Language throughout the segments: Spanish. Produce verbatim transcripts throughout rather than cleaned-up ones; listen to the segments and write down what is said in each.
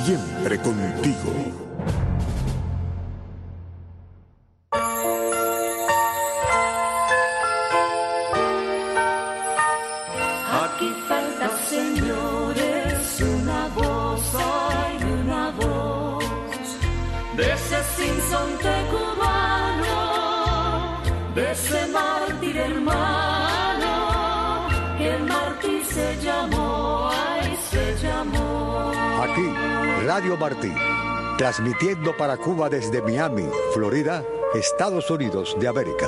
siempre contigo. Aquí falta, señores, una voz, hay una voz de ese sinsonte cubano, de ese mártir hermano, que el mártir se llamó, ay, se llamó. Aquí, Radio Martí, transmitiendo para Cuba desde Miami, Florida, Estados Unidos de América.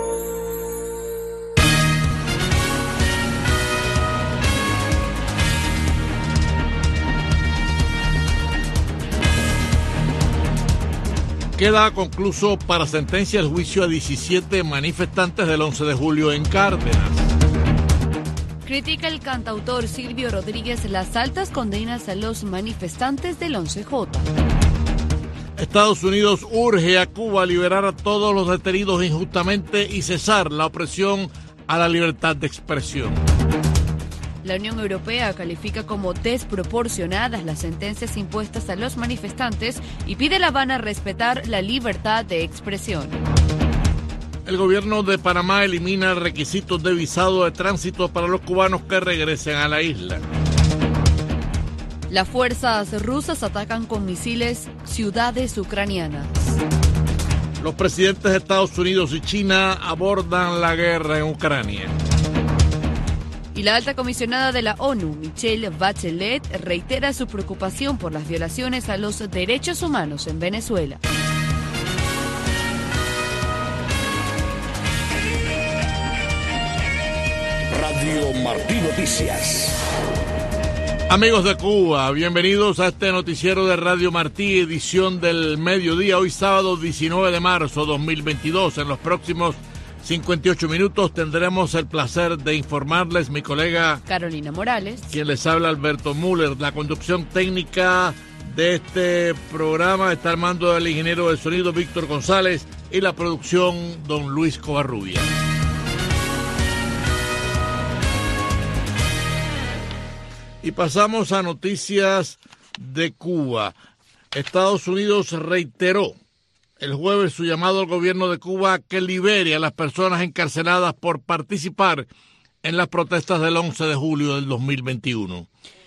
Queda concluso para sentencia el juicio a diecisiete manifestantes del once de julio en Cárdenas. Critica el cantautor Silvio Rodríguez las altas condenas a los manifestantes del once jota. Estados Unidos urge a Cuba a liberar a todos los detenidos injustamente y cesar la opresión a la libertad de expresión. La Unión Europea califica como desproporcionadas las sentencias impuestas a los manifestantes y pide a La Habana respetar la libertad de expresión. El gobierno de Panamá elimina requisitos de visado de tránsito para los cubanos que regresen a la isla. Las fuerzas rusas atacan con misiles ciudades ucranianas. Los presidentes de Estados Unidos y China abordan la guerra en Ucrania. Y la alta comisionada de la ONU, Michelle Bachelet, reitera su preocupación por las violaciones a los derechos humanos en Venezuela. Radio Martí Noticias. Amigos de Cuba, bienvenidos a este noticiero de Radio Martí, edición del mediodía, hoy sábado diecinueve de marzo de dos mil veintidós. En los próximos cincuenta y ocho minutos tendremos el placer de informarles mi colega Carolina Morales, quien les habla Alberto Müller. La conducción técnica de este programa está al mando del ingeniero de sonido Víctor González y la producción don Luis Covarrubia. Y pasamos a noticias de Cuba. Estados Unidos reiteró el jueves su llamado al gobierno de Cuba que libere a las personas encarceladas por participar en las protestas del once de julio del dos mil veintiuno.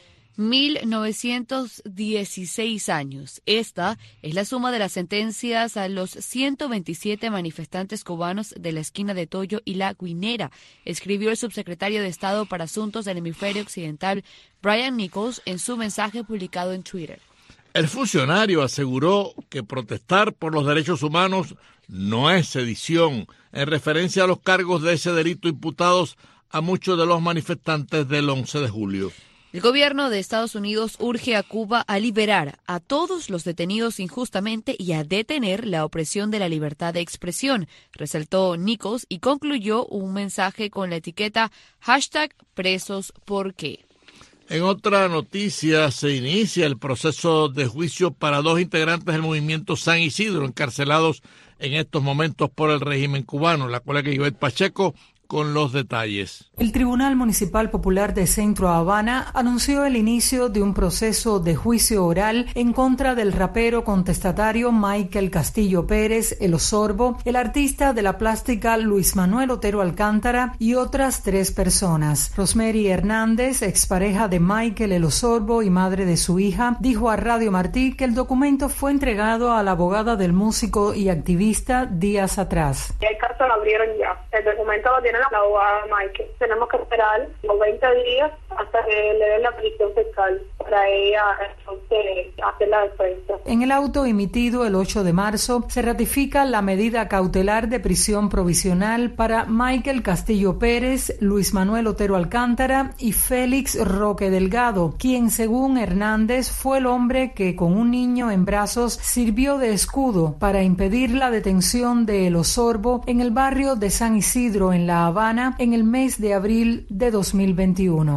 mil novecientos dieciséis años. Esta es la suma de las sentencias a los ciento veintisiete manifestantes cubanos de la esquina de Toyo y La Guinera, escribió el subsecretario de Estado para Asuntos del Hemisferio Occidental, Brian Nichols, en su mensaje publicado en Twitter. El funcionario aseguró que protestar por los derechos humanos no es sedición, en referencia a los cargos de ese delito imputados a muchos de los manifestantes del once de julio. El gobierno de Estados Unidos urge a Cuba a liberar a todos los detenidos injustamente y a detener la opresión de la libertad de expresión, resaltó Nichols y concluyó un mensaje con la etiqueta hashtag presos por qué. En otra noticia, se inicia el proceso de juicio para dos integrantes del movimiento San Isidro, encarcelados en estos momentos por el régimen cubano. La colega Ivette Pacheco con los detalles. El Tribunal Municipal Popular de Centro Habana anunció el inicio de un proceso de juicio oral en contra del rapero contestatario Michael Castillo Pérez, El Osorbo, el artista de la plástica Luis Manuel Otero Alcántara y otras tres personas. Rosemary Hernández, expareja de Michael El Osorbo y madre de su hija, dijo a Radio Martí que el documento fue entregado a la abogada del músico y activista días atrás. El caso lo abrieron ya. El documento lo tiene la abogada Michael. Tenemos que esperar los veinte días hasta que le den la prisión fiscal para ella entonces hacer la defensa. En el auto emitido el ocho de marzo se ratifica la medida cautelar de prisión provisional para Michael Castillo Pérez, Luis Manuel Otero Alcántara y Félix Roque Delgado, quien según Hernández fue el hombre que con un niño en brazos sirvió de escudo para impedir la detención de El Osorbo en el barrio de San Isidro en La Habana en el mes de abril de dos mil veintiuno. Vamos a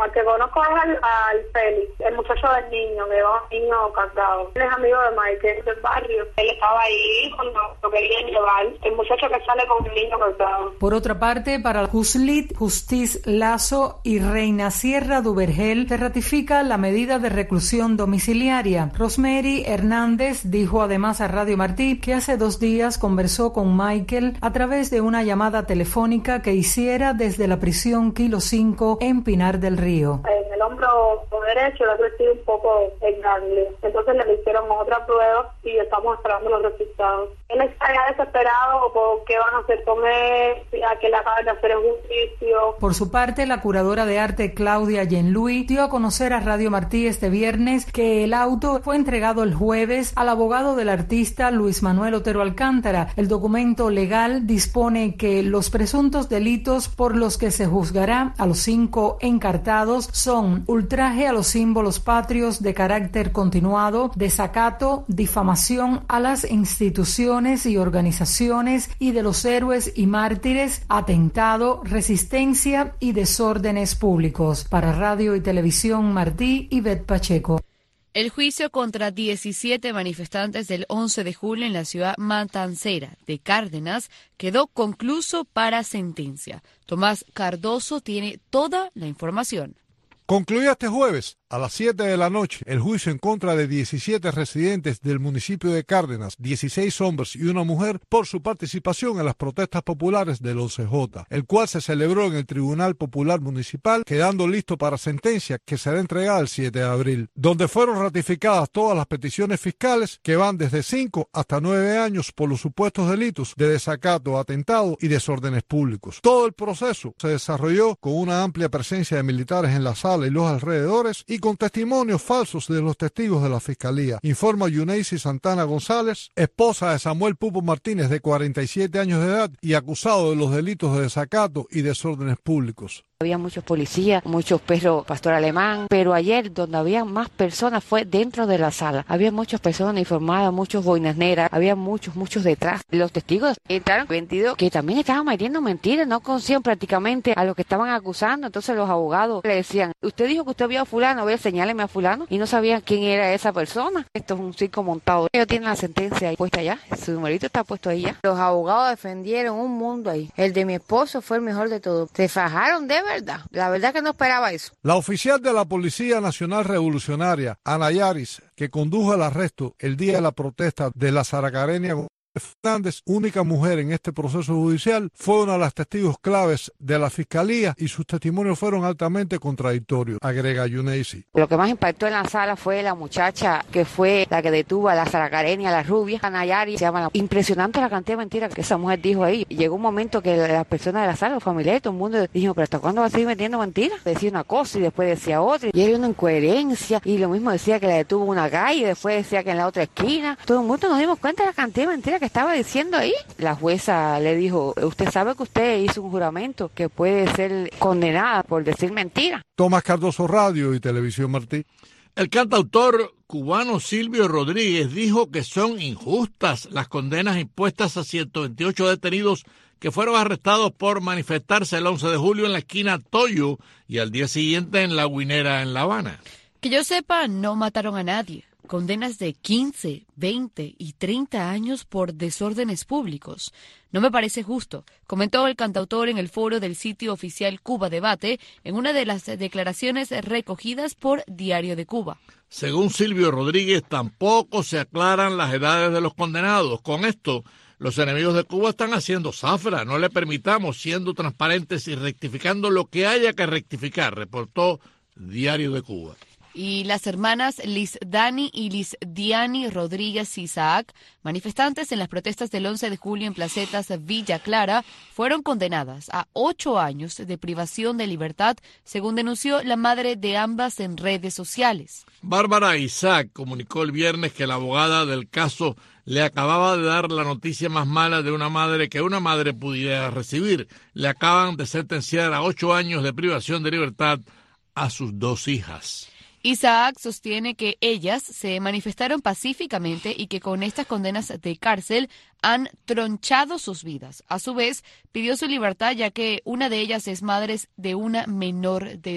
al que conozco es al, al Félix, el muchacho del niño, que va un niño cargado. Él es amigo de Michael del barrio. Él estaba ahí cuando lo querían llevar. El muchacho que sale con el niño cargado. Por otra parte, para Juslit, Justiz Lazo y Reina Sierra Duvergel se ratifica la medida de reclusión domiciliaria. Rosemary Hernández dijo además a Radio Martí que hace dos días conversó con Michael a través de una llamada telefónica que hiciera desde la prisión Kilo cinco en Pinar del Río. En el hombro derecho le ha crecido un poco el ganglio. Entonces le hicieron otra prueba y estamos esperando los resultados. Él está ya desesperado por qué van a hacer con él, a que le acaben de hacer el juicio. Por su parte, la curadora de arte Claudia Yenlui dio a conocer a Radio Martí este viernes que el auto fue entregado el jueves al abogado del artista Luis Manuel Otero Alcántara. El documento legal dispone que los presuntos delitos por los que se juzgará a los cinco encartados son ultraje a los símbolos patrios de carácter continuado, desacato, difamación a las instituciones y organizaciones y de los héroes y mártires, atentado, resistencia y desórdenes públicos. Para Radio y Televisión Martí, Ivette Pacheco. El juicio contra diecisiete manifestantes del once de julio en la ciudad matancera de Cárdenas quedó concluso para sentencia. Tomás Cardoso tiene toda la información. Concluyó este jueves a las siete de la noche el juicio en contra de diecisiete residentes del municipio de Cárdenas, dieciséis hombres y una mujer, por su participación en las protestas populares del once J, el cual se celebró en el Tribunal Popular Municipal, quedando listo para sentencia que será entregada el siete de abril, donde fueron ratificadas todas las peticiones fiscales que van desde cinco hasta nueve años por los supuestos delitos de desacato, atentado y desórdenes públicos. Todo el proceso se desarrolló con una amplia presencia de militares en la sala y los alrededores y con testimonios falsos de los testigos de la Fiscalía, informa Yuneisi Santana González, esposa de Samuel Pupo Martínez, de cuarenta y siete años de edad y acusado de los delitos de desacato y desórdenes públicos. Había muchos policías, muchos perros pastor alemán, pero ayer donde había más personas fue dentro de la sala. Había muchas personas uniformadas, muchos boinas negras, había muchos, muchos detrás. Los testigos entraron veintidós que también estaban metiendo mentiras, no conocían prácticamente a los que estaban acusando. Entonces los abogados le decían, usted dijo que usted vio a fulano, a ver, señáleme a fulano, y no sabían quién era esa persona. Esto es un circo montado. Ellos tienen la sentencia ahí puesta allá, su numerito está puesto ahí ya. Los abogados defendieron un mundo ahí. El de mi esposo fue el mejor de todos. Se fajaron de verdad. La verdad que no esperaba eso. La oficial de la Policía Nacional Revolucionaria, Ana Yaris, que condujo el arresto el día de la protesta de la Zaracareña Fernández, única mujer en este proceso judicial, fue una de las testigos claves de la Fiscalía y sus testimonios fueron altamente contradictorios, agrega Yuneisi. Lo que más impactó en la sala fue la muchacha que fue la que detuvo a la Zaracareña, la rubia, Anayari, se llama. Impresionante la cantidad de mentiras que esa mujer dijo ahí. Llegó un momento que las personas de la sala, los familiares, todo el mundo dijo, pero ¿hasta cuándo va a seguir metiendo mentiras? Decía una cosa y después decía otra, y era una incoherencia, y lo mismo decía que la detuvo una calle y después decía que en la otra esquina. Todo el mundo nos dimos cuenta de la cantidad de mentiras que estaba diciendo ahí. La jueza le dijo, usted sabe que usted hizo un juramento que puede ser condenada por decir mentiras. Tomás Cardoso, Radio y Televisión Martí. El cantautor cubano Silvio Rodríguez dijo que son injustas las condenas impuestas a ciento veintiocho detenidos que fueron arrestados por manifestarse el once de julio en la esquina Toyo y al día siguiente en La Guinera, en La Habana. Que yo sepa, no mataron a nadie. Condenas de quince, veinte y treinta años por desórdenes públicos. No me parece justo, comentó el cantautor en el foro del sitio oficial Cuba Debate en una de las declaraciones recogidas por Diario de Cuba. Según Silvio Rodríguez, tampoco se aclaran las edades de los condenados. Con esto, los enemigos de Cuba están haciendo zafra. No le permitamos, siendo transparentes y rectificando lo que haya que rectificar, reportó Diario de Cuba. Y las hermanas Liz Dani y Liz Diani Rodríguez Isaac, manifestantes en las protestas del once de julio en Placetas Villa Clara, fueron condenadas a ocho años de privación de libertad, según denunció la madre de ambas en redes sociales. Bárbara Isaac comunicó el viernes que la abogada del caso le acababa de dar la noticia más mala de una madre que una madre pudiera recibir. Le acaban de sentenciar a ocho años de privación de libertad a sus dos hijas. Isaac sostiene que ellas se manifestaron pacíficamente y que con estas condenas de cárcel han tronchado sus vidas. A su vez, pidió su libertad ya que una de ellas es madre de una menor de edad.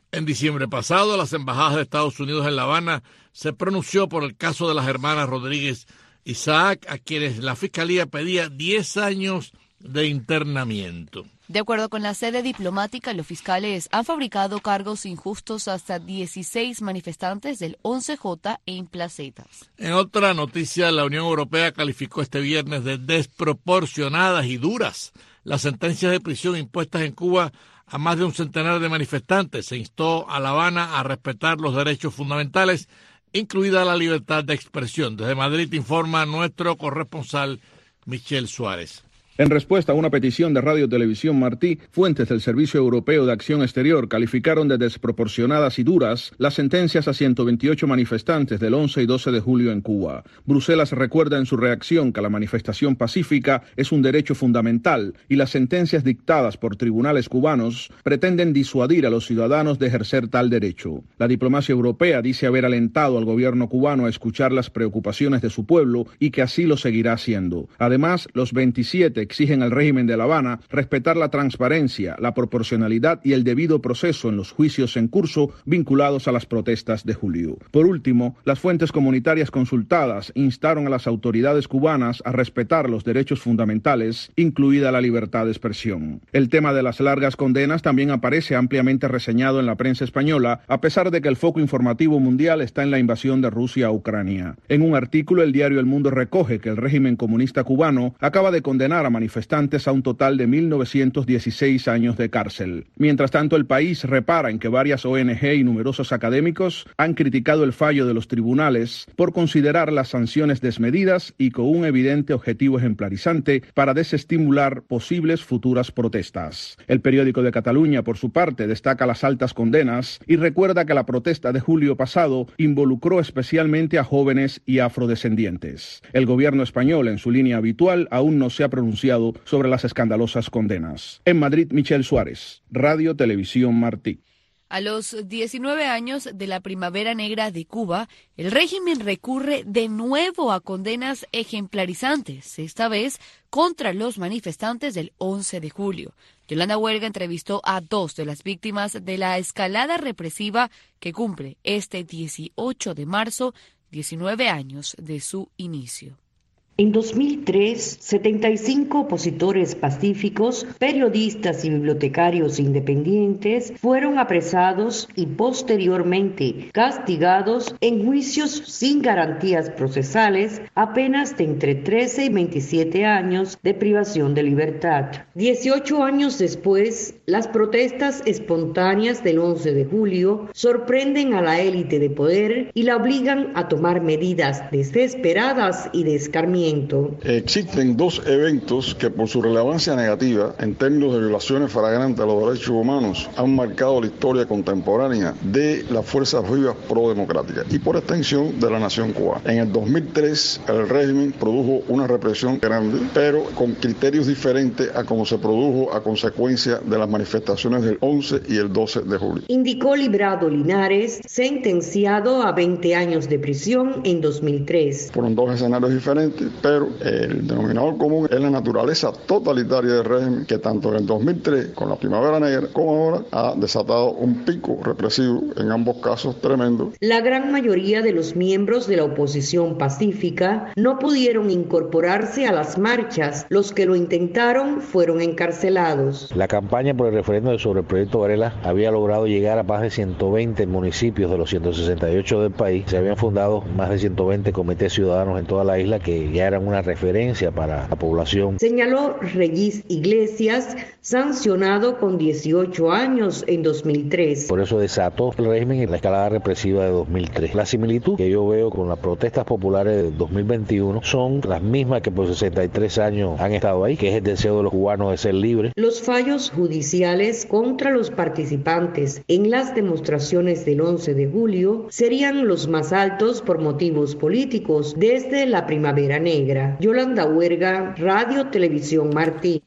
En diciembre pasado, las embajadas de Estados Unidos en La Habana se pronunció por el caso de las hermanas Rodríguez Isaac, a quienes la Fiscalía pedía diez años de internamiento. De acuerdo con la sede diplomática, los fiscales han fabricado cargos injustos hasta dieciséis manifestantes del once J en placetas. En otra noticia, la Unión Europea calificó este viernes de desproporcionadas y duras las sentencias de prisión impuestas en Cuba a más de un centenar de manifestantes. Se instó a La Habana a respetar los derechos fundamentales, incluida la libertad de expresión. Desde Madrid informa nuestro corresponsal Michel Suárez. En respuesta a una petición de Radio Televisión Martí, fuentes del Servicio Europeo de Acción Exterior calificaron de desproporcionadas y duras las sentencias a ciento veintiocho manifestantes del once y doce de julio en Cuba. Bruselas recuerda en su reacción que la manifestación pacífica es un derecho fundamental y las sentencias dictadas por tribunales cubanos pretenden disuadir a los ciudadanos de ejercer tal derecho. La diplomacia europea dice haber alentado al gobierno cubano a escuchar las preocupaciones de su pueblo y que así lo seguirá haciendo. Además, los veintisiete exigen al régimen de La Habana respetar la transparencia, la proporcionalidad y el debido proceso en los juicios en curso vinculados a las protestas de julio. Por último, las fuentes comunitarias consultadas instaron a las autoridades cubanas a respetar los derechos fundamentales, incluida la libertad de expresión. El tema de las largas condenas también aparece ampliamente reseñado en la prensa española, a pesar de que el foco informativo mundial está en la invasión de Rusia a Ucrania. En un artículo, el diario El Mundo recoge que el régimen comunista cubano acaba de condenar a manifestantes a un total de mil novecientos dieciséis años de cárcel. Mientras tanto, el país repara en que varias O N G y numerosos académicos han criticado el fallo de los tribunales por considerar las sanciones desmedidas y con un evidente objetivo ejemplarizante para desestimular posibles futuras protestas. El periódico de Cataluña, por su parte, destaca las altas condenas y recuerda que la protesta de julio pasado involucró especialmente a jóvenes y afrodescendientes. El gobierno español, en su línea habitual, aún no se ha pronunciado sobre las escandalosas condenas. En Madrid, Michel Suárez, Radio Televisión Martí. A los diecinueve años de la Primavera Negra de Cuba, el régimen recurre de nuevo a condenas ejemplarizantes, esta vez contra los manifestantes del once de julio. Yolanda Huerga entrevistó a dos de las víctimas de la escalada represiva que cumple este dieciocho de marzo, diecinueve años de su inicio. En dos mil tres, setenta y cinco opositores pacíficos, periodistas y bibliotecarios independientes fueron apresados y posteriormente castigados en juicios sin garantías procesales a penas de entre trece y veintisiete años de privación de libertad. dieciocho años después, las protestas espontáneas del once de julio sorprenden a la élite de poder y la obligan a tomar medidas desesperadas y de escarmiento. Existen dos eventos que por su relevancia negativa en términos de violaciones flagrantes a los derechos humanos han marcado la historia contemporánea de las fuerzas vivas pro-democráticas y por extensión de la nación cubana. En el dos mil tres el régimen produjo una represión grande, pero con criterios diferentes a como se produjo a consecuencia de las manifestaciones del once y el doce de julio. Indicó Librado Linares, sentenciado a veinte años de prisión en dos mil tres. Fueron dos escenarios diferentes, pero el denominador común es la naturaleza totalitaria del régimen que tanto en el dos mil tres con la Primavera Negra como ahora ha desatado un pico represivo, en ambos casos tremendo. La gran mayoría de los miembros de la oposición pacífica no pudieron incorporarse a las marchas. Los que lo intentaron fueron encarcelados. La campaña por el referéndum sobre el proyecto Varela había logrado llegar a más de ciento veinte municipios de los ciento sesenta y ocho del país. Se habían fundado más de ciento veinte comités ciudadanos en toda la isla que ya eran una referencia para la población. Señaló Regis Iglesias, sancionado con dieciocho años en dos mil tres. Por eso desató el régimen en la escalada represiva de dos mil tres. La similitud que yo veo con las protestas populares de dos mil veintiuno son las mismas que por sesenta y tres años han estado ahí, que es el deseo de los cubanos de ser libres. Los fallos judiciales contra los participantes en las demostraciones del once de julio serían los más altos por motivos políticos desde la Primavera Negra. Yolanda Huerga, Radio Televisión Martí.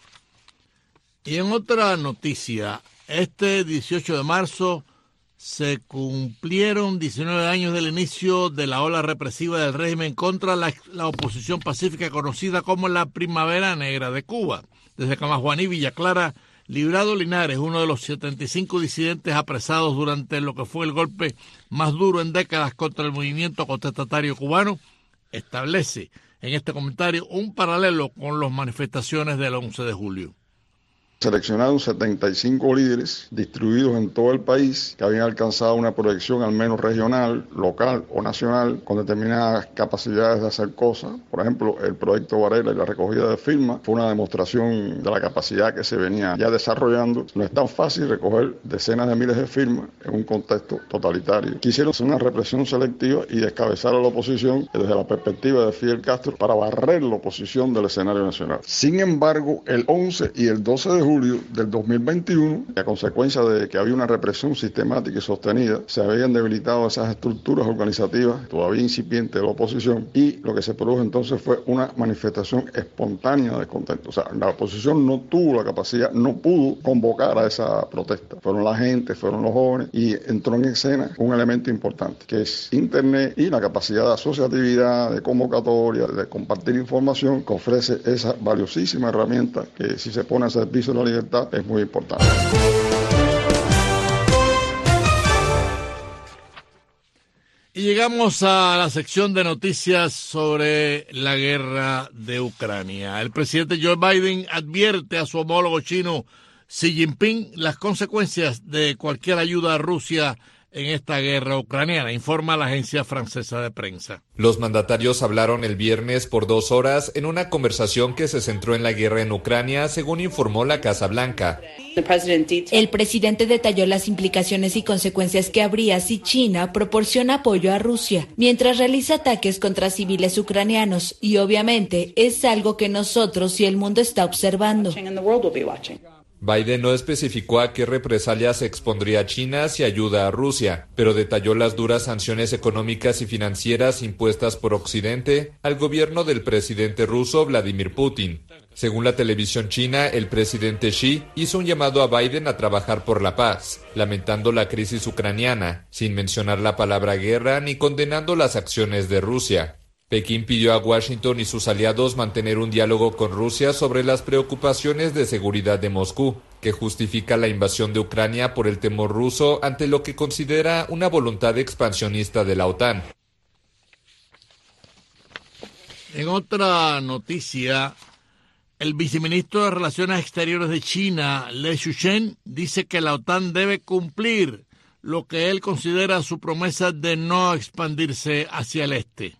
Y en otra noticia, este dieciocho de marzo se cumplieron diecinueve años del inicio de la ola represiva del régimen contra la, la oposición pacífica conocida como la Primavera Negra de Cuba. Desde Camajuaní, Villa Clara, Librado Linares, uno de los setenta y cinco disidentes apresados durante lo que fue el golpe más duro en décadas contra el movimiento contestatario cubano, establece en este comentario un paralelo con las manifestaciones del once de julio. Seleccionaron setenta y cinco líderes distribuidos en todo el país que habían alcanzado una proyección al menos regional, local o nacional con determinadas capacidades de hacer cosas. Por ejemplo, el proyecto Varela y la recogida de firmas fue una demostración de la capacidad que se venía ya desarrollando. No es tan fácil recoger decenas de miles de firmas en un contexto totalitario. Quisieron hacer una represión selectiva y descabezar a la oposición desde la perspectiva de Fidel Castro para barrer la oposición del escenario nacional. Sin embargo, el once y el doce de julio del dos mil veintiuno, a consecuencia de que había una represión sistemática y sostenida, se habían debilitado esas estructuras organizativas todavía incipientes de la oposición y lo que se produjo entonces fue una manifestación espontánea de contento. O sea, la oposición no tuvo la capacidad, no pudo convocar a esa protesta. Fueron la gente, fueron los jóvenes y entró en escena un elemento importante que es Internet y la capacidad de asociatividad, de convocatoria, de compartir información que ofrece esa valiosísima herramienta que si se pone a servicio de la libertad es muy importante. Y llegamos a la sección de noticias sobre la guerra de Ucrania. El presidente Joe Biden advierte a su homólogo chino Xi Jinping las consecuencias de cualquier ayuda a Rusia en esta guerra ucraniana, informa la agencia francesa de prensa. Los mandatarios hablaron el viernes por dos horas en una conversación que se centró en la guerra en Ucrania, según informó la Casa Blanca. El presidente detalló las implicaciones y consecuencias que habría si China proporciona apoyo a Rusia, mientras realiza ataques contra civiles ucranianos, y obviamente es algo que nosotros y el mundo está observando. Biden no especificó a qué represalias se expondría China si ayuda a Rusia, pero detalló las duras sanciones económicas y financieras impuestas por Occidente al gobierno del presidente ruso Vladimir Putin. Según la televisión china, el presidente Xi hizo un llamado a Biden a trabajar por la paz, lamentando la crisis ucraniana, sin mencionar la palabra guerra ni condenando las acciones de Rusia. Pekín pidió a Washington y sus aliados mantener un diálogo con Rusia sobre las preocupaciones de seguridad de Moscú, que justifica la invasión de Ucrania por el temor ruso ante lo que considera una voluntad expansionista de la OTAN. En otra noticia, el viceministro de Relaciones Exteriores de China, Le Xuchen, dice que la OTAN debe cumplir lo que él considera su promesa de no expandirse hacia el este.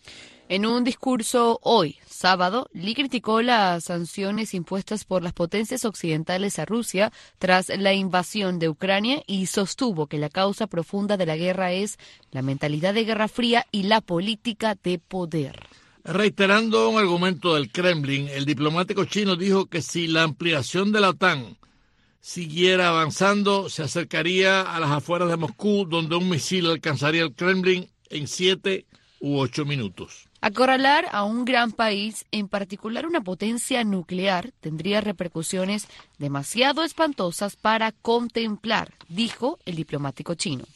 En un discurso hoy, sábado, Li criticó las sanciones impuestas por las potencias occidentales a Rusia tras la invasión de Ucrania y sostuvo que la causa profunda de la guerra es la mentalidad de Guerra Fría y la política de poder. Reiterando un argumento del Kremlin, el diplomático chino dijo que si la ampliación de la OTAN siguiera avanzando, se acercaría a las afueras de Moscú, donde un misil alcanzaría el Kremlin en siete u ocho minutos. Acorralar a un gran país, en particular una potencia nuclear, tendría repercusiones demasiado espantosas para contemplar, dijo el diplomático chino.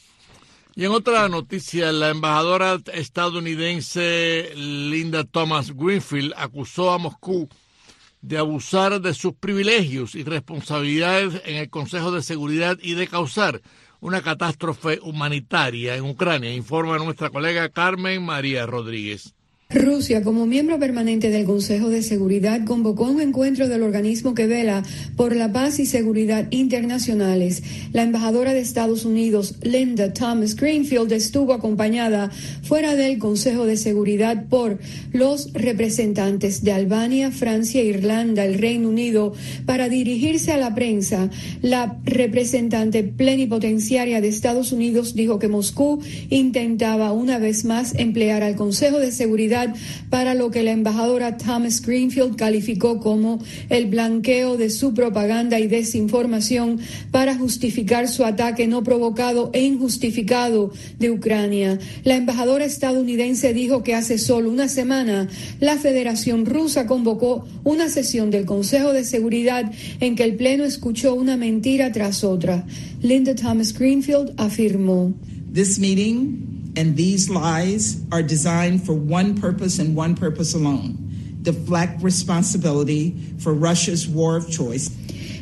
Y en otra noticia, la embajadora estadounidense Linda Thomas Greenfield acusó a Moscú de abusar de sus privilegios y responsabilidades en el Consejo de Seguridad y de causar una catástrofe humanitaria en Ucrania, informa nuestra colega Carmen María Rodríguez. Rusia, como miembro permanente del Consejo de Seguridad, convocó un encuentro del organismo que vela por la paz y seguridad internacionales. La embajadora de Estados Unidos, Linda Thomas Greenfield, estuvo acompañada fuera del Consejo de Seguridad por los representantes de Albania, Francia, Irlanda, el Reino Unido, para dirigirse a la prensa. La representante plenipotenciaria de Estados Unidos dijo que Moscú intentaba una vez más emplear al Consejo de Seguridad para lo que la embajadora Thomas Greenfield calificó como el blanqueo de su propaganda y desinformación para justificar su ataque no provocado e injustificado de Ucrania. La embajadora estadounidense dijo que hace solo una semana la Federación Rusa convocó una sesión del Consejo de Seguridad en que el Pleno escuchó una mentira tras otra. Linda Thomas Greenfield afirmó: This meeting and these lies are designed for one purpose and one purpose alone: deflect responsibility for Russia's war of choice.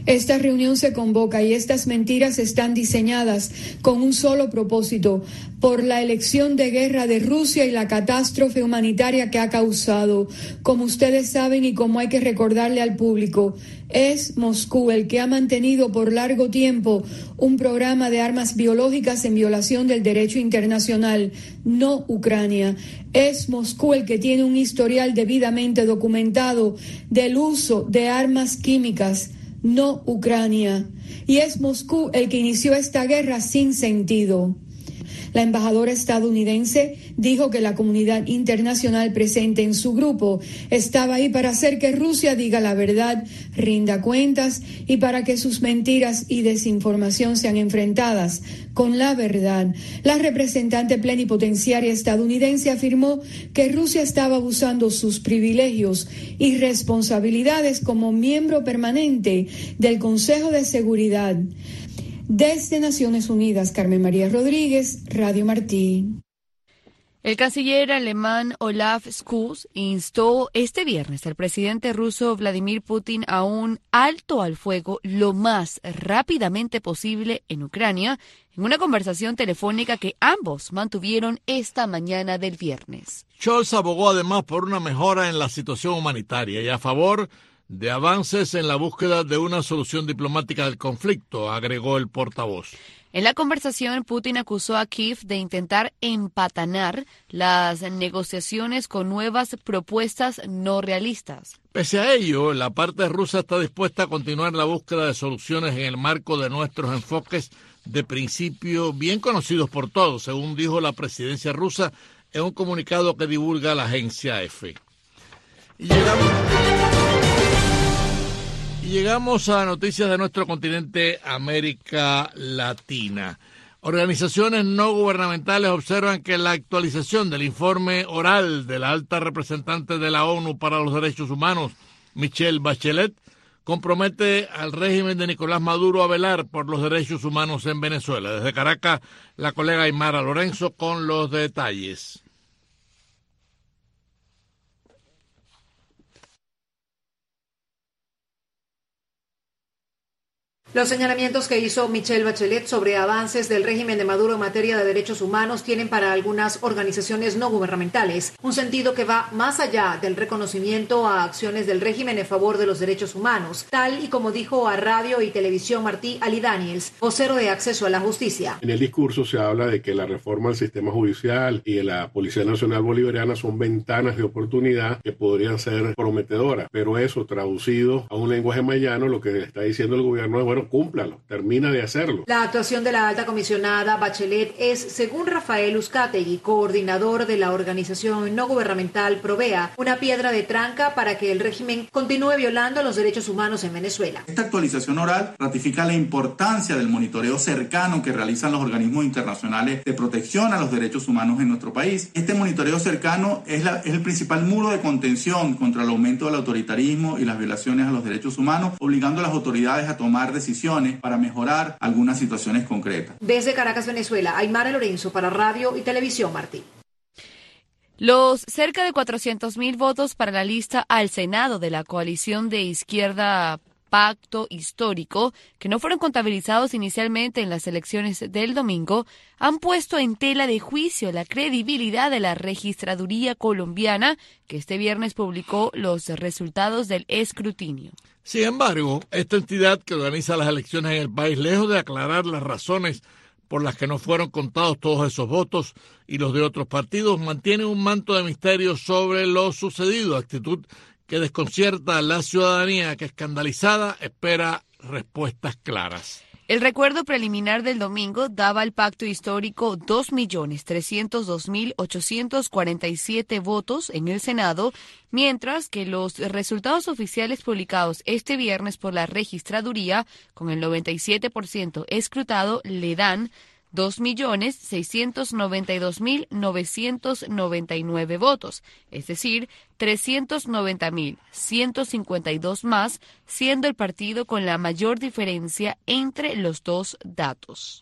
Esta reunión se convoca y estas mentiras están diseñadas con un solo propósito, por la elección de guerra de Rusia y la catástrofe humanitaria que ha causado. Como ustedes saben y como hay que recordarle al público, es Moscú el que ha mantenido por largo tiempo un programa de armas biológicas en violación del derecho internacional, no Ucrania. Es Moscú el que tiene un historial debidamente documentado del uso de armas químicas, no Ucrania. Y es Moscú el que inició esta guerra sin sentido. La embajadora estadounidense dijo que la comunidad internacional presente en su grupo estaba ahí para hacer que Rusia diga la verdad, rinda cuentas y para que sus mentiras y desinformación sean enfrentadas con la verdad. La representante plenipotenciaria estadounidense afirmó que Rusia estaba abusando sus privilegios y responsabilidades como miembro permanente del Consejo de Seguridad. Desde Naciones Unidas, Carmen María Rodríguez, Radio Martí. El canciller alemán Olaf Scholz instó este viernes al presidente ruso Vladimir Putin a un alto al fuego lo más rápidamente posible en Ucrania, en una conversación telefónica que ambos mantuvieron esta mañana del viernes. Scholz abogó además por una mejora en la situación humanitaria y a favor de avances en la búsqueda de una solución diplomática del conflicto, agregó el portavoz. En la conversación, Putin acusó a Kiev de intentar empatanar las negociaciones con nuevas propuestas no realistas. Pese a ello, la parte rusa está dispuesta a continuar la búsqueda de soluciones en el marco de nuestros enfoques de principio bien conocidos por todos, según dijo la presidencia rusa en un comunicado que divulga la agencia E F E. Y llegamos... Y llegamos a noticias de nuestro continente, América Latina. Organizaciones no gubernamentales observan que la actualización del informe oral de la alta representante de la ONU para los Derechos Humanos, Michelle Bachelet, compromete al régimen de Nicolás Maduro a velar por los derechos humanos en Venezuela. Desde Caracas, la colega Aymara Lorenzo con los detalles. Los señalamientos que hizo Michelle Bachelet sobre avances del régimen de Maduro en materia de derechos humanos tienen para algunas organizaciones no gubernamentales un sentido que va más allá del reconocimiento a acciones del régimen en favor de los derechos humanos, tal y como dijo a Radio y Televisión Martí Ali Daniels, vocero de Acceso a la Justicia. En el discurso se habla de que la reforma del sistema judicial y de la Policía Nacional Bolivariana son ventanas de oportunidad que podrían ser prometedoras, pero eso traducido a un lenguaje mayano, lo que está diciendo el gobierno es, bueno, cúmplalo, termina de hacerlo. La actuación de la alta comisionada Bachelet es, según Rafael Uzcategui, coordinador de la organización no gubernamental Provea, una piedra de tranca para que el régimen continúe violando los derechos humanos en Venezuela. Esta actualización oral ratifica la importancia del monitoreo cercano que realizan los organismos internacionales de protección a los derechos humanos en nuestro país. Este monitoreo cercano es, la, es el principal muro de contención contra el aumento del autoritarismo y las violaciones a los derechos humanos, obligando a las autoridades a tomar decisiones para mejorar algunas situaciones concretas. Desde Caracas, Venezuela, Aymara Lorenzo para Radio y Televisión Martí. Los cerca de cuatrocientos mil votos para la lista al Senado de la coalición de izquierda Pacto Histórico, que no fueron contabilizados inicialmente en las elecciones del domingo, han puesto en tela de juicio la credibilidad de la registraduría colombiana, que este viernes publicó los resultados del escrutinio. Sin embargo, esta entidad que organiza las elecciones en el país, lejos de aclarar las razones por las que no fueron contados todos esos votos y los de otros partidos, mantiene un manto de misterio sobre lo sucedido, actitud que desconcierta a la ciudadanía que, escandalizada, espera respuestas claras. El recuerdo preliminar del domingo daba al pacto histórico dos millones trescientos dos mil ochocientos cuarenta y siete votos en el Senado, mientras que los resultados oficiales publicados este viernes por la registraduría, con el noventa y siete por ciento escrutado, le dan dos millones seiscientos noventa y dos mil novecientos noventa y nueve votos, es decir, trescientos noventa mil ciento cincuenta y dos más, siendo el partido con la mayor diferencia entre los dos datos.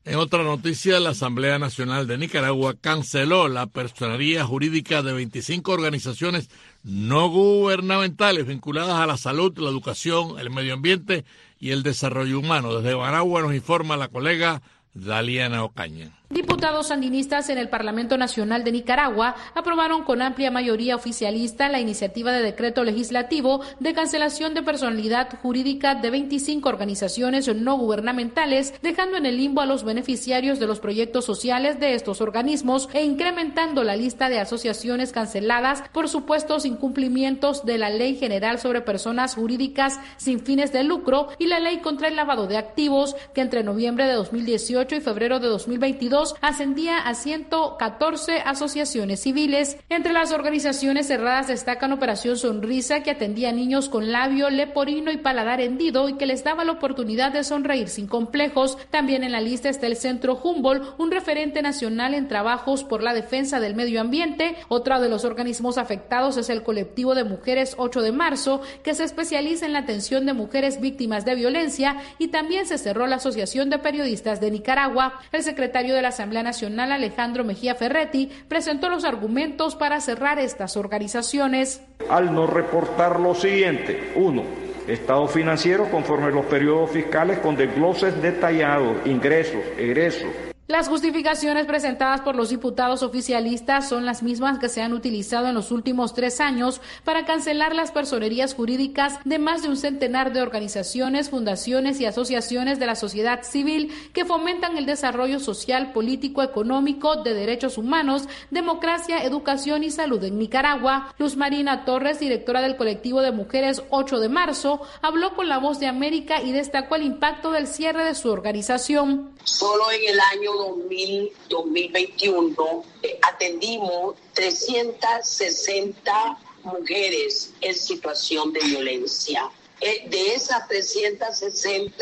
En otra noticia, la Asamblea Nacional de Nicaragua canceló la personería jurídica de veinticinco organizaciones no gubernamentales vinculadas a la salud, la educación, el medio ambiente y el desarrollo humano. Desde Managua nos informa la colega Daliana Ocaña. Diputados sandinistas en el Parlamento Nacional de Nicaragua aprobaron con amplia mayoría oficialista la iniciativa de decreto legislativo de cancelación de personalidad jurídica de veinticinco organizaciones no gubernamentales, dejando en el limbo a los beneficiarios de los proyectos sociales de estos organismos e incrementando la lista de asociaciones canceladas por supuestos incumplimientos de la Ley General sobre Personas Jurídicas sin fines de lucro y la Ley contra el lavado de activos, que entre noviembre de dos mil dieciocho y febrero de dos mil veintidós ascendía a ciento catorce asociaciones civiles. Entre las organizaciones cerradas destacan Operación Sonrisa, que atendía a niños con labio leporino y paladar hendido y que les daba la oportunidad de sonreír sin complejos. También en la lista está el Centro Humboldt, un referente nacional en trabajos por la defensa del medio ambiente. Otro de los organismos afectados es el Colectivo de Mujeres ocho de marzo, que se especializa en la atención de mujeres víctimas de violencia, y también se cerró la Asociación de Periodistas de Nicaragua. El secretario de la Asamblea Nacional, Alejandro Mejía Ferretti, presentó los argumentos para cerrar estas organizaciones. Al no reportar lo siguiente: uno, estado financiero conforme a los periodos fiscales con desgloses detallados, ingresos, egresos. Las justificaciones presentadas por los diputados oficialistas son las mismas que se han utilizado en los últimos tres años para cancelar las personerías jurídicas de más de un centenar de organizaciones, fundaciones y asociaciones de la sociedad civil que fomentan el desarrollo social, político, económico, de derechos humanos, democracia, educación y salud en Nicaragua. Luz Marina Torres, directora del colectivo de Mujeres ocho de marzo, habló con La Voz de América y destacó el impacto del cierre de su organización. Solo en el año dos mil, dos mil veintiuno eh, atendimos trescientas sesenta mujeres en situación de violencia. Eh, de esas trescientas sesenta,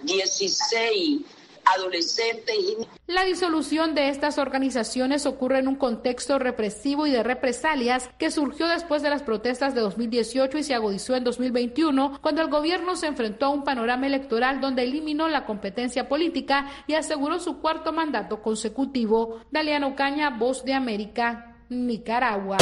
dieciséis adolescentes. La disolución de estas organizaciones ocurre en un contexto represivo y de represalias que surgió después de las protestas de dos mil dieciocho y se agudizó en dos mil veintiuno, cuando el gobierno se enfrentó a un panorama electoral donde eliminó la competencia política y aseguró su cuarto mandato consecutivo. Daliana Ocaña, Voz de América, Nicaragua.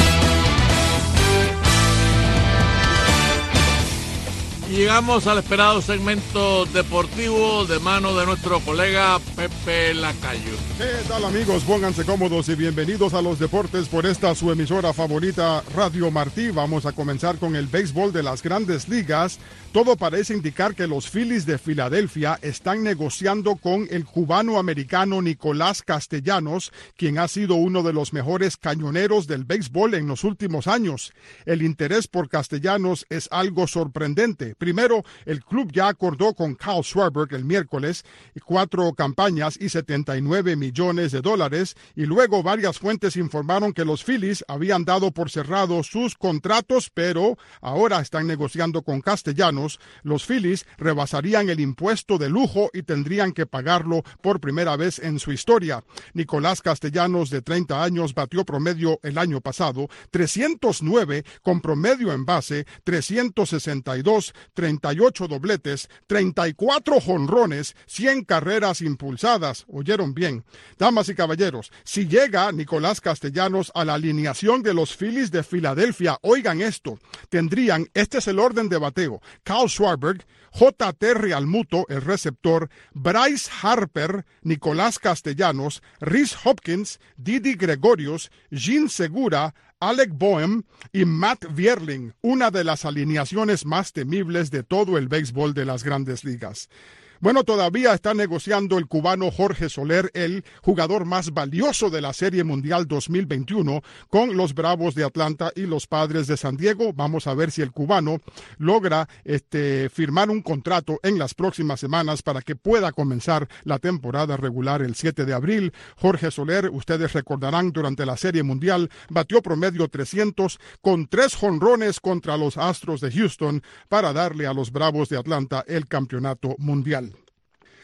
Llegamos al esperado segmento deportivo de mano de nuestro colega Pepe Lacayo. ¿Qué tal, amigos? Pónganse cómodos y bienvenidos a los deportes por esta su emisora favorita, Radio Martí. Vamos a comenzar con el béisbol de las Grandes Ligas. Todo parece indicar que los Phillies de Filadelfia están negociando con el cubano-americano Nicolás Castellanos, quien ha sido uno de los mejores cañoneros del béisbol en los últimos años. El interés por Castellanos es algo sorprendente. Primero, el club ya acordó con Kyle Schwarber el miércoles cuatro campañas y setenta y nueve millones de dólares, y luego varias fuentes informaron que los Phillies habían dado por cerrado sus contratos, pero ahora están negociando con Castellanos. Los Phillies rebasarían el impuesto de lujo y tendrían que pagarlo por primera vez en su historia. Nicolás Castellanos, de treinta años, batió promedio el año pasado trescientos nueve con promedio en base, trescientos sesenta y dos, treinta y ocho dobletes, treinta y cuatro jonrones, cien carreras impulsadas. Oyeron bien. Damas y caballeros, si llega Nicolás Castellanos a la alineación de los Phillies de Filadelfia, oigan esto, tendrían, este es el orden de bateo: Kyle Schwarber, J T Realmuto, el receptor, Bryce Harper, Nicolás Castellanos, Rhys Hopkins, Didi Gregorius, Jean Segura, Alec Boehm y Matt Vierling, una de las alineaciones más temibles de todo el béisbol de las Grandes Ligas. Bueno, todavía está negociando el cubano Jorge Soler, el jugador más valioso de la Serie Mundial dos mil veintiuno, con los Bravos de Atlanta y los Padres de San Diego. Vamos a ver si el cubano logra este, firmar un contrato en las próximas semanas para que pueda comenzar la temporada regular el siete de abril. Jorge Soler, ustedes recordarán, durante la Serie Mundial batió promedio trescientos con tres jonrones contra los Astros de Houston para darle a los Bravos de Atlanta el campeonato mundial.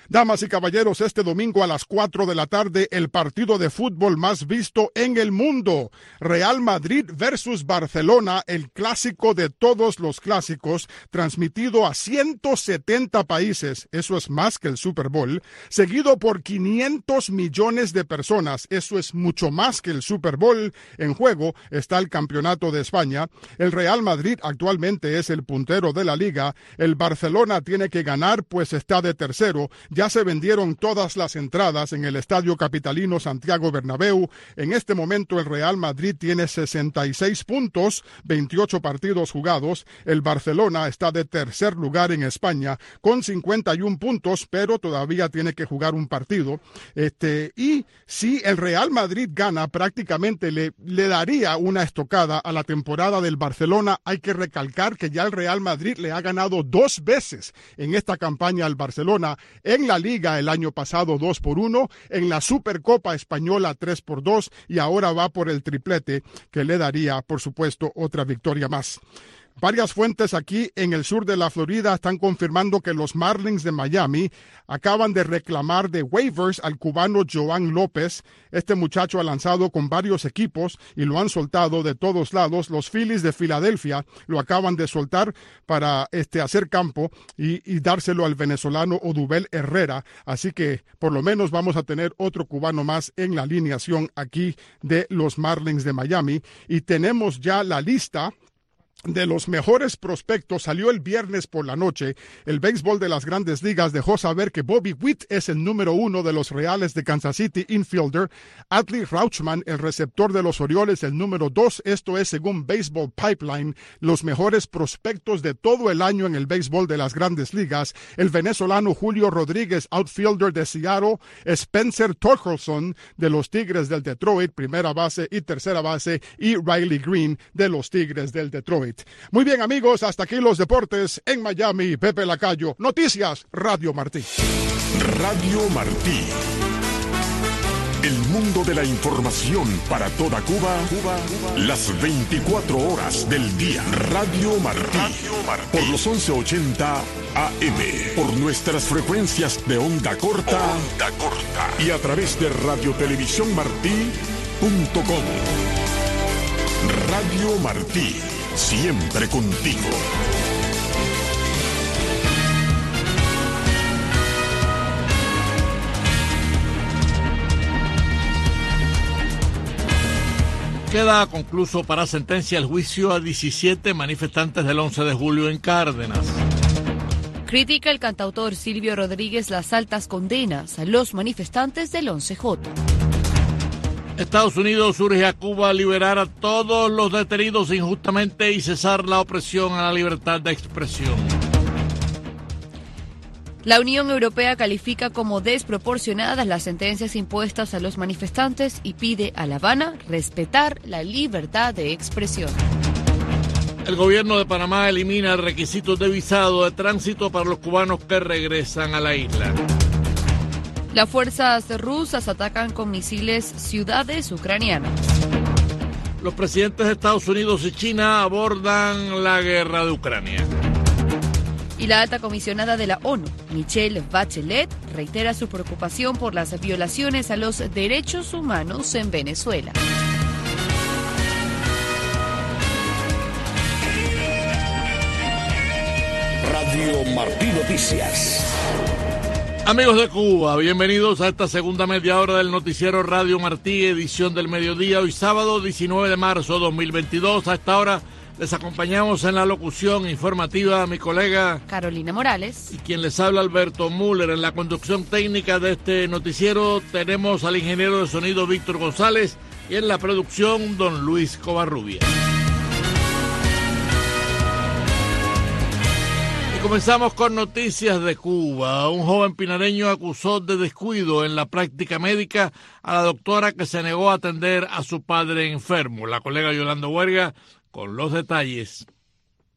Damas y caballeros, este domingo a las cuatro de la tarde, el partido de fútbol más visto en el mundo. Real Madrid versus Barcelona, el clásico de todos los clásicos, transmitido a ciento setenta países, eso es más que el Super Bowl, seguido por quinientos millones de personas, eso es mucho más que el Super Bowl. En juego está el Campeonato de España. El Real Madrid actualmente es el puntero de la liga. El Barcelona tiene que ganar, pues está de tercero. Ya se vendieron todas las entradas en el Estadio Capitalino Santiago Bernabéu. En este momento el Real Madrid tiene sesenta y seis puntos, veintiocho partidos jugados. El Barcelona está de tercer lugar en España con cincuenta y uno puntos, pero todavía tiene que jugar un partido. Este, y si el Real Madrid gana, prácticamente le, le daría una estocada a la temporada del Barcelona. Hay que recalcar que ya el Real Madrid le ha ganado dos veces en esta campaña al Barcelona. En la Liga el año pasado dos por uno, en la Supercopa Española tres por dos y ahora va por el triplete que le daría, por supuesto, otra victoria más. Varias fuentes aquí en el sur de la Florida están confirmando que los Marlins de Miami acaban de reclamar de waivers al cubano Joan López. Este muchacho ha lanzado con varios equipos y lo han soltado de todos lados. Los Phillies de Filadelfia lo acaban de soltar para este, hacer campo y, y dárselo al venezolano Odubel Herrera. Así que por lo menos vamos a tener otro cubano más en la alineación aquí de los Marlins de Miami. Y tenemos ya la lista de los mejores prospectos. Salió el viernes por la noche. El béisbol de las Grandes Ligas dejó saber que Bobby Witt es el número uno de los Reales de Kansas City, infielder. Adley Rutschman, el receptor de los Orioles, el número dos. Esto es según Baseball Pipeline, los mejores prospectos de todo el año en el béisbol de las Grandes Ligas. El venezolano Julio Rodríguez, outfielder de Seattle. Spencer Torkelson de los Tigres del Detroit, primera base y tercera base. Y Riley Green de los Tigres del Detroit. Muy bien, amigos, hasta aquí los deportes en Miami. Pepe Lacayo, Noticias Radio Martí. Radio Martí. El mundo de la información para toda Cuba, Cuba, Cuba, las veinticuatro horas del día. Radio Martí. Radio Martí. Por los once ochenta A M. Por nuestras frecuencias de onda corta. Onda corta. Y a través de radio televisión martí punto com. Radio Martí. Siempre contigo. Queda concluso para sentencia el juicio a diecisiete manifestantes del once de julio en Cárdenas. Critica el cantautor Silvio Rodríguez las altas condenas a los manifestantes del once J. Estados Unidos urge a Cuba a liberar a todos los detenidos injustamente y cesar la opresión a la libertad de expresión. La Unión Europea califica como desproporcionadas las sentencias impuestas a los manifestantes y pide a La Habana respetar la libertad de expresión. El gobierno de Panamá elimina el requisito de visado de tránsito para los cubanos que regresan a la isla. Las fuerzas rusas atacan con misiles ciudades ucranianas. Los presidentes de Estados Unidos y China abordan la guerra de Ucrania. Y la alta comisionada de la ONU, Michelle Bachelet, reitera su preocupación por las violaciones a los derechos humanos en Venezuela. Radio Martí Noticias. Amigos de Cuba, bienvenidos a esta segunda media hora del noticiero Radio Martí, edición del mediodía, hoy sábado diecinueve de marzo de dos mil veintidós. A esta hora les acompañamos en la locución informativa a mi colega Carolina Morales y quien les habla Alberto Müller. En la conducción técnica de este noticiero tenemos al ingeniero de sonido Víctor González y en la producción don Luis Covarrubia. Comenzamos con noticias de Cuba. Un joven pinareño acusó de descuido en la práctica médica a la doctora que se negó a atender a su padre enfermo. La colega Yolanda Huerga con los detalles.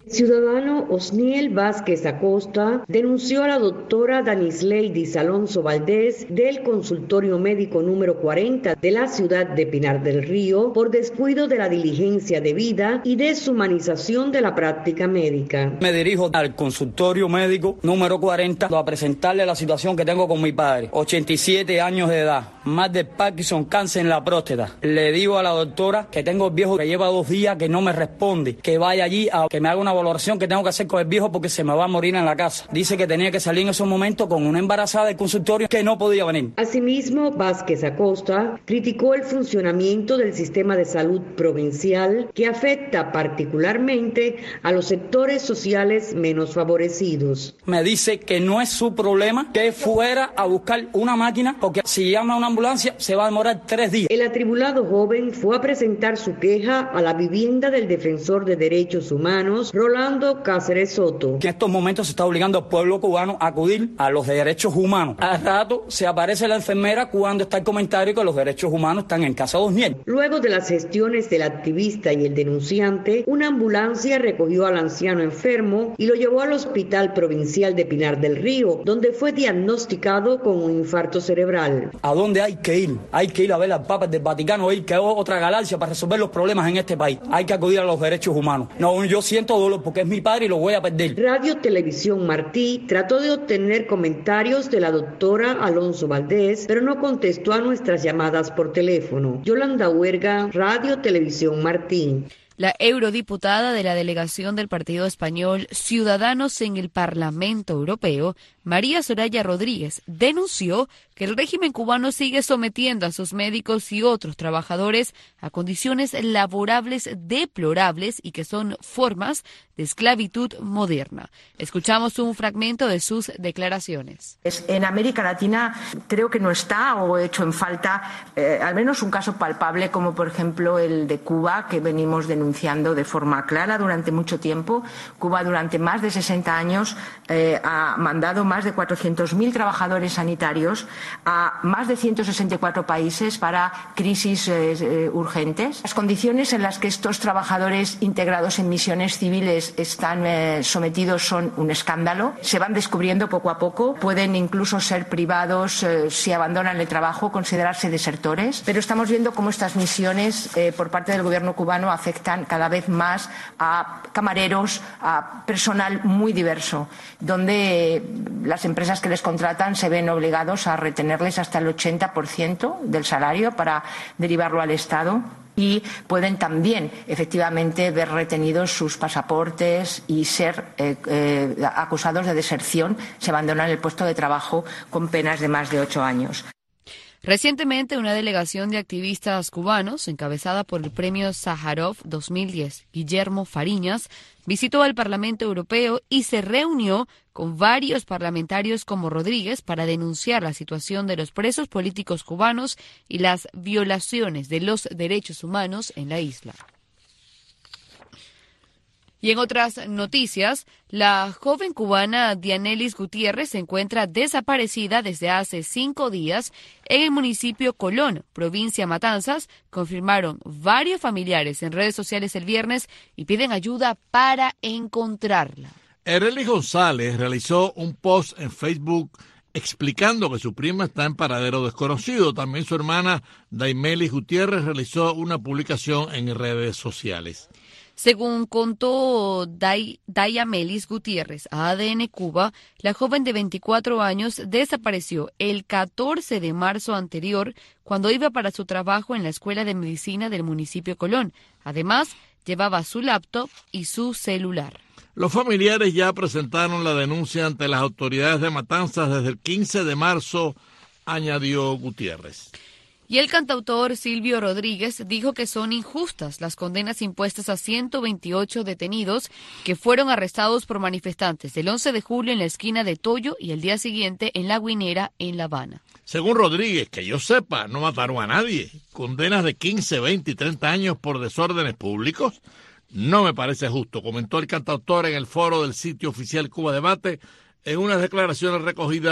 Ciudadano Osniel Vázquez Acosta denunció a la doctora Danisleidis Alonso Valdés del consultorio médico número cuarenta de la ciudad de Pinar del Río por descuido de la diligencia debida y deshumanización de la práctica médica. Me dirijo al consultorio médico número cuarenta a presentarle la situación que tengo con mi padre, ochenta y siete años de edad, más de Parkinson, cáncer en la próstata. Le digo a la doctora que tengo el viejo que lleva dos días que no me responde, que vaya allí a que me haga una valoración que tengo que hacer con el viejo porque se me va a morir en la casa. Dice que tenía que salir en esos momentos con una embarazada del consultorio que no podía venir. Asimismo, Vázquez Acosta criticó el funcionamiento del sistema de salud provincial que afecta particularmente a los sectores sociales menos favorecidos. Me dice que no es su problema, que fuera a buscar una máquina porque si llama a una ambulancia se va a demorar tres días. El atribulado joven fue a presentar su queja a la vivienda del defensor de derechos humanos, Rolando Cáceres Soto. En estos momentos se está obligando al pueblo cubano a acudir a los derechos humanos. Al rato se aparece la enfermera cuando está el comentario que los derechos humanos están en casa de Osniel. Luego de las gestiones del activista y el denunciante, una ambulancia recogió al anciano enfermo y lo llevó al Hospital Provincial de Pinar del Río, donde fue diagnosticado con un infarto cerebral. ¿A dónde hay que ir? Hay que ir a ver al Papa del Vaticano, ir que es otra galaxia para resolver los problemas en este país. Hay que acudir a los derechos humanos. No, yo siento dolor porque es mi padre y lo voy a perder. Radio Televisión Martí trató de obtener comentarios de la doctora Alonso Valdés, pero no contestó a nuestras llamadas por teléfono. Yolanda Huerga, Radio Televisión Martí. La eurodiputada de la delegación del partido español Ciudadanos en el Parlamento Europeo, María Soraya Rodríguez, denunció que el régimen cubano sigue sometiendo a sus médicos y otros trabajadores a condiciones laborables deplorables y que son formas de esclavitud moderna. Escuchamos un fragmento de sus declaraciones. En América Latina creo que no está o he hecho en falta eh, al menos un caso palpable como por ejemplo el de Cuba, que venimos denunciando de forma clara durante mucho tiempo. Cuba durante más de sesenta años eh, ha mandado más de cuatrocientos mil trabajadores sanitarios a más de ciento sesenta y cuatro países para crisis eh, eh, urgentes. Las condiciones en las que estos trabajadores integrados en misiones civiles están eh, sometidos son un escándalo. Se van descubriendo poco a poco. Pueden incluso ser privados, eh, si abandonan el trabajo, considerarse desertores. Pero estamos viendo cómo estas misiones eh, por parte del gobierno cubano afectan cada vez más a camareros, a personal muy diverso, donde eh, las empresas que les contratan se ven obligados a retenerles hasta el ochenta por ciento del salario para derivarlo al Estado. Y pueden también, efectivamente, ver retenidos sus pasaportes y ser eh, eh, acusados de deserción. Se abandonan el puesto de trabajo con penas de más de ocho años. Recientemente, una delegación de activistas cubanos, encabezada por el Premio Sájarov dos mil diez, Guillermo Fariñas, visitó al Parlamento Europeo y se reunió con varios parlamentarios como Rodríguez para denunciar la situación de los presos políticos cubanos y las violaciones de los derechos humanos en la isla. Y en otras noticias, la joven cubana Dianelis Gutiérrez se encuentra desaparecida desde hace cinco días en el municipio Colón, provincia Matanzas. Confirmaron varios familiares en redes sociales el viernes y piden ayuda para encontrarla. Erely González realizó un post en Facebook explicando que su prima está en paradero desconocido. También su hermana Daimelis Gutiérrez realizó una publicación en redes sociales. Según contó Day, Dayamelis Gutiérrez a A D N Cuba, la joven de veinticuatro años desapareció el catorce de marzo anterior cuando iba para su trabajo en la Escuela de Medicina del municipio Colón. Además, llevaba su laptop y su celular. Los familiares ya presentaron la denuncia ante las autoridades de Matanzas desde el quince de marzo, añadió Gutiérrez. Y el cantautor Silvio Rodríguez dijo que son injustas las condenas impuestas a ciento veintiocho detenidos que fueron arrestados por manifestantes del once de julio en la esquina de Toyo y el día siguiente en La Guinera, en La Habana. Según Rodríguez, que yo sepa, no mataron a nadie. Condenas de quince, veinte y treinta años por desórdenes públicos no me parece justo, comentó el cantautor en el foro del sitio oficial Cuba Debate en unas declaraciones recogidas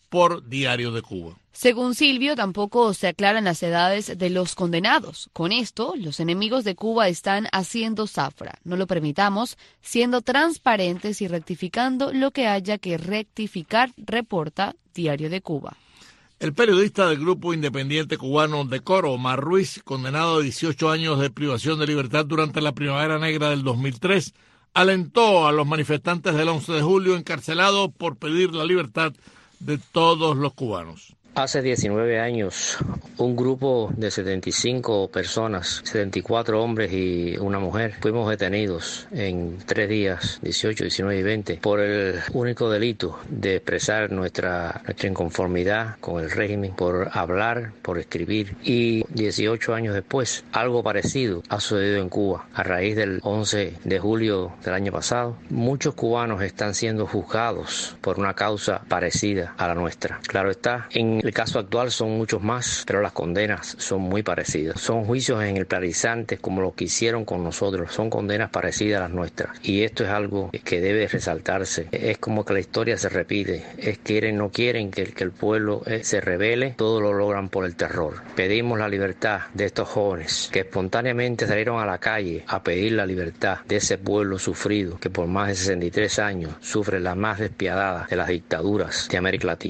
por Diario de Cuba. Según Silvio, tampoco se aclaran las edades de los condenados. Con esto, los enemigos de Cuba están haciendo zafra. No lo permitamos, siendo transparentes y rectificando lo que haya que rectificar, reporta Diario de Cuba. El periodista del grupo independiente cubano Decoro, Omar Ruiz, condenado a dieciocho años de privación de libertad durante la Primavera Negra del dos mil tres, alentó a los manifestantes del once de julio encarcelados por pedir la libertad de todos los cubanos. Hace diecinueve años, un grupo de setenta y cinco personas, setenta y cuatro hombres y una mujer, fuimos detenidos en tres días, dieciocho, diecinueve y veinte, por el único delito de expresar nuestra, nuestra inconformidad con el régimen, por hablar, por escribir. Y dieciocho años después, algo parecido ha sucedido en Cuba. A raíz del once de julio del año pasado, muchos cubanos están siendo juzgados por una causa parecida a la nuestra. Claro está, en el caso actual son muchos más, pero las condenas son muy parecidas. Son juicios ejemplarizantes como los que hicieron con nosotros. Son condenas parecidas a las nuestras. Y esto es algo que debe resaltarse. Es como que la historia se repite. Es quieren, no quieren que, que el pueblo se rebele. Todo lo logran por el terror. Pedimos la libertad de estos jóvenes que espontáneamente salieron a la calle a pedir la libertad de ese pueblo sufrido que por más de sesenta y tres años sufre la más despiadada de las dictaduras de América Latina.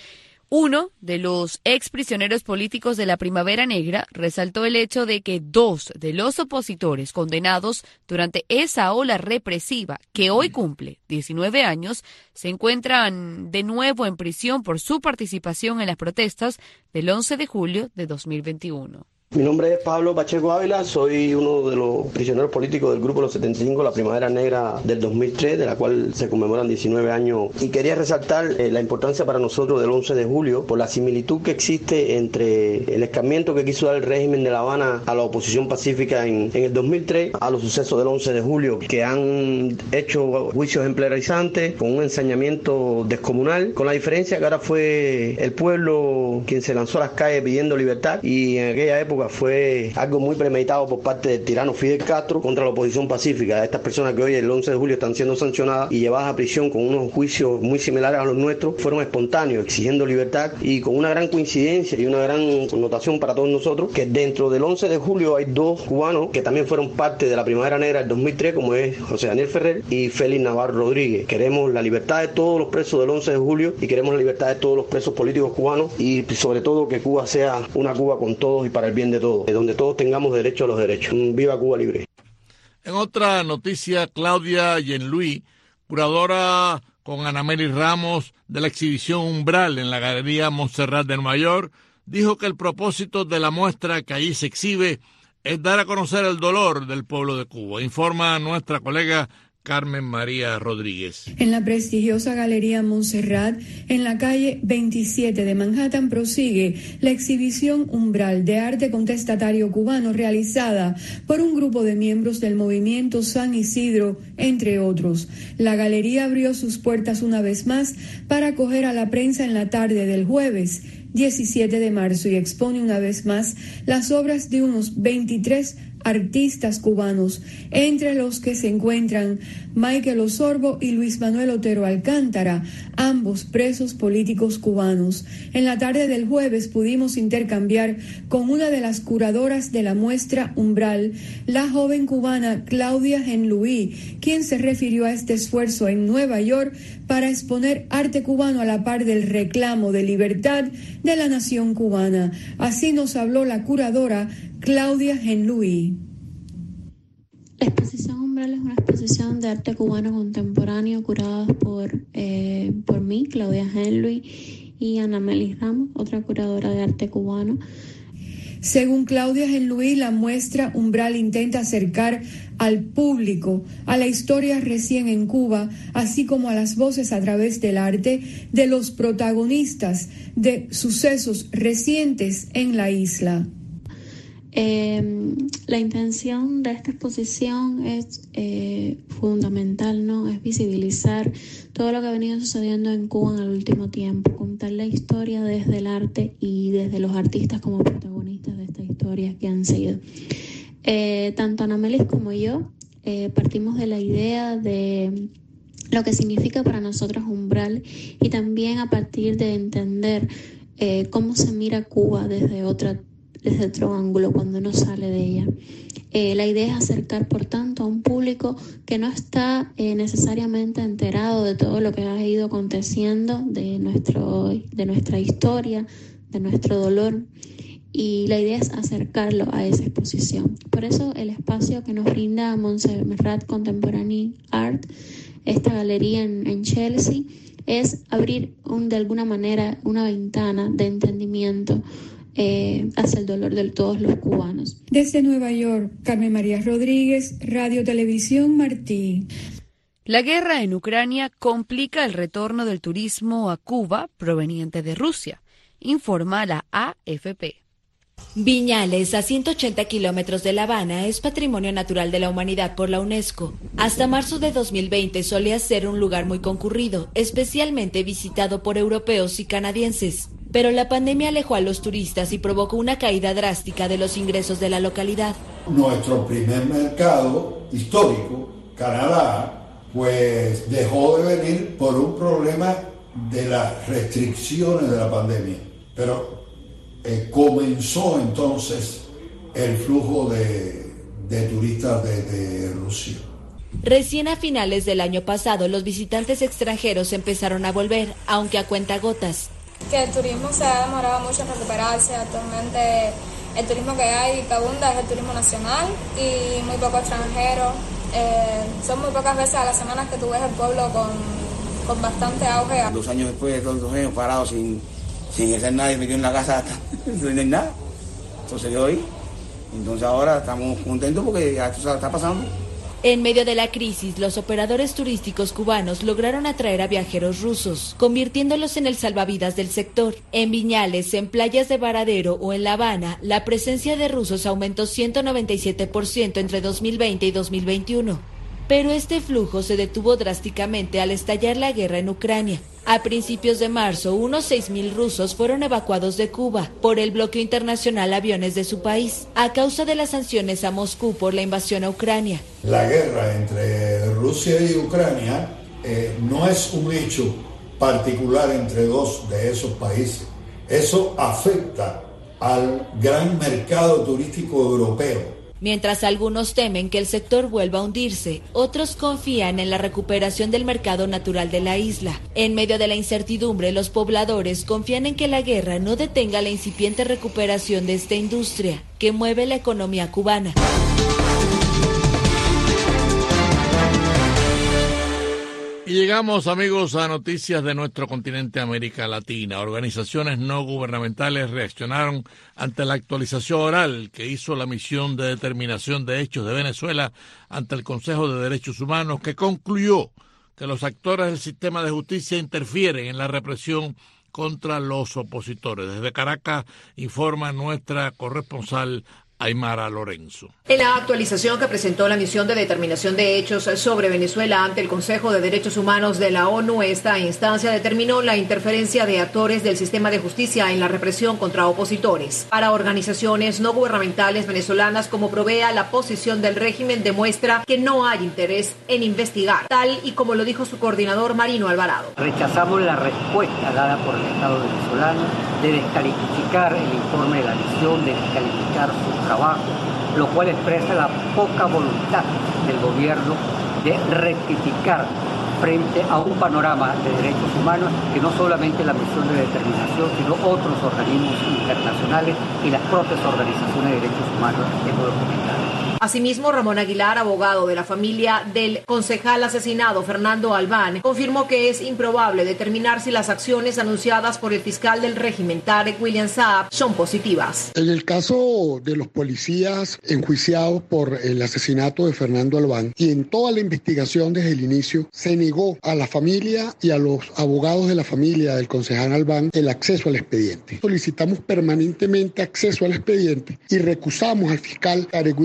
Uno de los exprisioneros políticos de la Primavera Negra resaltó el hecho de que dos de los opositores condenados durante esa ola represiva, que hoy cumple diecinueve años, se encuentran de nuevo en prisión por su participación en las protestas del once de julio de dos mil veintiuno. Mi nombre es Pablo Pacheco Ávila, soy uno de los prisioneros políticos del Grupo Los setenta y cinco, la Primavera Negra del dos mil tres, de la cual se conmemoran diecinueve años. Y quería resaltar eh, la importancia para nosotros del once de julio, por la similitud que existe entre el escarmiento que quiso dar el régimen de La Habana a la oposición pacífica en, en el dos mil tres, a los sucesos del once de julio, que han hecho juicios ejemplarizantes, con un ensañamiento descomunal, con la diferencia que ahora fue el pueblo quien se lanzó a las calles pidiendo libertad, y en aquella época fue algo muy premeditado por parte del tirano Fidel Castro contra la oposición pacífica. Estas personas que hoy el once de julio están siendo sancionadas y llevadas a prisión con unos juicios muy similares a los nuestros, fueron espontáneos, exigiendo libertad, y con una gran coincidencia y una gran connotación para todos nosotros, que dentro del once de julio hay dos cubanos que también fueron parte de la Primavera Negra del dos mil tres, como es José Daniel Ferrer y Félix Navarro Rodríguez. Queremos la libertad de todos los presos del once de julio y queremos la libertad de todos los presos políticos cubanos, y sobre todo que Cuba sea una Cuba con todos y para el bien de todos, donde todos tengamos derecho a los derechos. ¡Viva Cuba libre! En otra noticia, Claudia Yenluí, curadora con Anameli Ramos de la exhibición Umbral en la Galería Montserrat de Nueva York, dijo que el propósito de la muestra que allí se exhibe es dar a conocer el dolor del pueblo de Cuba, informa nuestra colega Carmen María Rodríguez. En la prestigiosa Galería Montserrat, en la calle veintisiete de Manhattan, prosigue la exhibición Umbral de arte contestatario cubano realizada por un grupo de miembros del movimiento San Isidro, entre otros. La galería abrió sus puertas una vez más para acoger a la prensa en la tarde del jueves diecisiete de marzo y expone una vez más las obras de unos veintitrés artistas cubanos, entre los que se encuentran Michael Osorbo y Luis Manuel Otero Alcántara, ambos presos políticos cubanos. En la tarde del jueves pudimos intercambiar con una de las curadoras de la muestra Umbral, la joven cubana Claudia Yenluí, quien se refirió a este esfuerzo en Nueva York para exponer arte cubano a la par del reclamo de libertad de la nación cubana. Así nos habló la curadora Claudia Yenluí. La exposición Umbral es una exposición de arte cubano contemporáneo curada por, eh, por mí, Claudia Yenluí, y Anameli Ramos, otra curadora de arte cubano. Según Claudia Yenluí, la muestra Umbral intenta acercar al público a la historia recién en Cuba, así como a las voces a través del arte de los protagonistas de sucesos recientes en la isla. Eh, la intención de esta exposición es eh, fundamental, ¿no? Es visibilizar todo lo que ha venido sucediendo en Cuba en el último tiempo, contar la historia desde el arte y desde los artistas como protagonistas de esta historia que han sido. Eh, tanto Anamelis como yo eh, partimos de la idea de lo que significa para nosotros umbral y también a partir de entender eh, cómo se mira Cuba desde, otra, desde otro ángulo cuando uno sale de ella. Eh, la idea es acercar, por tanto, a un público que no está eh, necesariamente enterado de todo lo que ha ido aconteciendo, de, nuestro, de nuestra historia, de nuestro dolor. Y la idea es acercarlo a esa exposición. Por eso el espacio que nos brinda Montserrat Contemporary Art, esta galería en, en Chelsea, es abrir un, de alguna manera una ventana de entendimiento eh, hacia el dolor de todos los cubanos. Desde Nueva York, Carmen María Rodríguez, Radio Televisión Martí. La guerra en Ucrania complica el retorno del turismo a Cuba proveniente de Rusia, informa la A F P. Viñales, a ciento ochenta kilómetros de La Habana, es Patrimonio Natural de la Humanidad por la UNESCO. Hasta marzo de dos mil veinte solía ser un lugar muy concurrido, especialmente visitado por europeos y canadienses. Pero la pandemia alejó a los turistas y provocó una caída drástica de los ingresos de la localidad. Nuestro primer mercado histórico, Canadá, pues dejó de venir por un problema de las restricciones de la pandemia. Pero Eh, comenzó entonces el flujo de, de turistas de, de Rusia. Recién a finales del año pasado, los visitantes extranjeros empezaron a volver, aunque a cuentagotas. Que el turismo se ha demorado mucho en recuperarse. Actualmente el turismo que hay que abunda es el turismo nacional y muy poco extranjero. Eh, son muy pocas veces a las semanas que tú ves el pueblo con, con bastante auge. Dos años después, dos, dos años parados sin... sin hacer nada, me quedé en la casa hasta no hay nada. Entonces yo hoy, entonces ahora estamos contentos porque ya esto está pasando. En medio de la crisis, los operadores turísticos cubanos lograron atraer a viajeros rusos, convirtiéndolos en el salvavidas del sector. En Viñales, en playas de Varadero o en La Habana, la presencia de rusos aumentó ciento noventa y siete por ciento entre dos mil veinte y dos mil veintiuno. Pero este flujo se detuvo drásticamente al estallar la guerra en Ucrania. A principios de marzo, unos seis mil rusos fueron evacuados de Cuba por el bloqueo internacional a aviones de su país, a causa de las sanciones a Moscú por la invasión a Ucrania. La guerra entre Rusia y Ucrania eh, no es un hecho particular entre dos de esos países. Eso afecta al gran mercado turístico europeo. Mientras algunos temen que el sector vuelva a hundirse, otros confían en la recuperación del mercado natural de la isla. En medio de la incertidumbre, los pobladores confían en que la guerra no detenga la incipiente recuperación de esta industria que mueve la economía cubana. Y llegamos, amigos, a noticias de nuestro continente América Latina. Organizaciones no gubernamentales reaccionaron ante la actualización oral que hizo la Misión de Determinación de Hechos de Venezuela ante el Consejo de Derechos Humanos, que concluyó que los actores del sistema de justicia interfieren en la represión contra los opositores. Desde Caracas informa nuestra corresponsal Aymara Lorenzo. En la actualización que presentó la Misión de Determinación de Hechos sobre Venezuela ante el Consejo de Derechos Humanos de la ONU, esta instancia determinó la interferencia de actores del sistema de justicia en la represión contra opositores. Para organizaciones no gubernamentales venezolanas, como provea, la posición del régimen demuestra que no hay interés en investigar, tal y como lo dijo su coordinador Marino Alvarado. Rechazamos la respuesta dada por el Estado venezolano de descalificar el informe de la misión, de descalificar su trabajo, lo cual expresa la poca voluntad del gobierno de rectificar frente a un panorama de derechos humanos que no solamente la misión de determinación, sino otros organismos internacionales y las propias organizaciones de derechos humanos hemos documentado. Asimismo, Ramón Aguilar, abogado de la familia del concejal asesinado Fernando Albán, confirmó que es improbable determinar si las acciones anunciadas por el fiscal del régimen, Tarek William Saab, son positivas. En el caso de los policías enjuiciados por el asesinato de Fernando Albán y en toda la investigación desde el inicio, se negó a la familia y a los abogados de la familia del concejal Albán el acceso al expediente. Solicitamos permanentemente acceso al expediente y recusamos al fiscal Tarek William Saab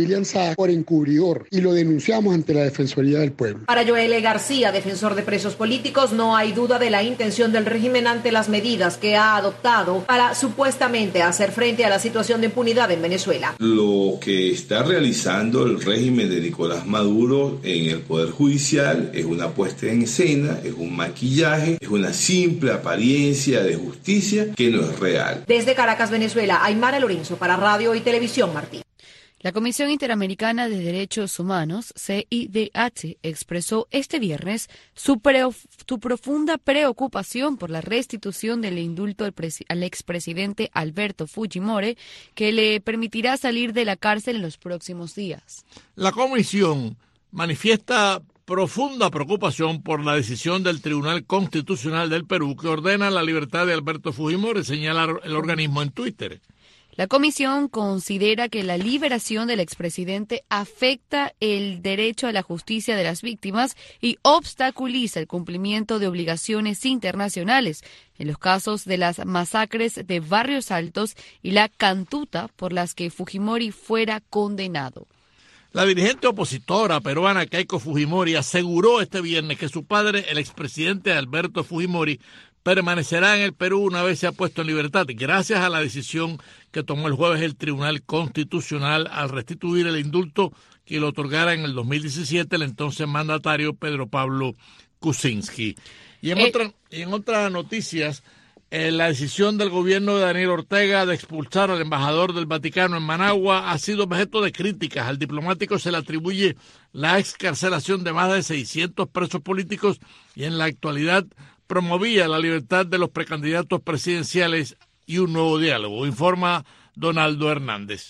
está por encubridor y lo denunciamos ante la Defensoría del Pueblo. Para Joel García, defensor de presos políticos, no hay duda de la intención del régimen ante las medidas que ha adoptado para supuestamente hacer frente a la situación de impunidad en Venezuela. Lo que está realizando el régimen de Nicolás Maduro en el Poder Judicial es una puesta en escena, es un maquillaje, es una simple apariencia de justicia que no es real. Desde Caracas, Venezuela, Aymara Lorenzo para Radio y Televisión Martí. La Comisión Interamericana de Derechos Humanos, C I D H, expresó este viernes su, pre- su profunda preocupación por la restitución del indulto al, pres- al expresidente Alberto Fujimori, que le permitirá salir de la cárcel en los próximos días. La comisión manifiesta profunda preocupación por la decisión del Tribunal Constitucional del Perú que ordena la libertad de Alberto Fujimori, señala el organismo en Twitter. La comisión considera que la liberación del expresidente afecta el derecho a la justicia de las víctimas y obstaculiza el cumplimiento de obligaciones internacionales en los casos de las masacres de Barrios Altos y la Cantuta por las que Fujimori fuera condenado. La dirigente opositora peruana Keiko Fujimori aseguró este viernes que su padre, el expresidente Alberto Fujimori, permanecerá en el Perú una vez sea puesto en libertad, gracias a la decisión que tomó el jueves el Tribunal Constitucional al restituir el indulto que le otorgara en el dos mil diecisiete el entonces mandatario Pedro Pablo Kuczynski. Y en, eh, otra, y en otras noticias, eh, la decisión del gobierno de Daniel Ortega de expulsar al embajador del Vaticano en Managua ha sido objeto de críticas. Al diplomático se le atribuye la excarcelación de más de seiscientos presos políticos y en la actualidad promovía la libertad de los precandidatos presidenciales y un nuevo diálogo, informa Donaldo Hernández.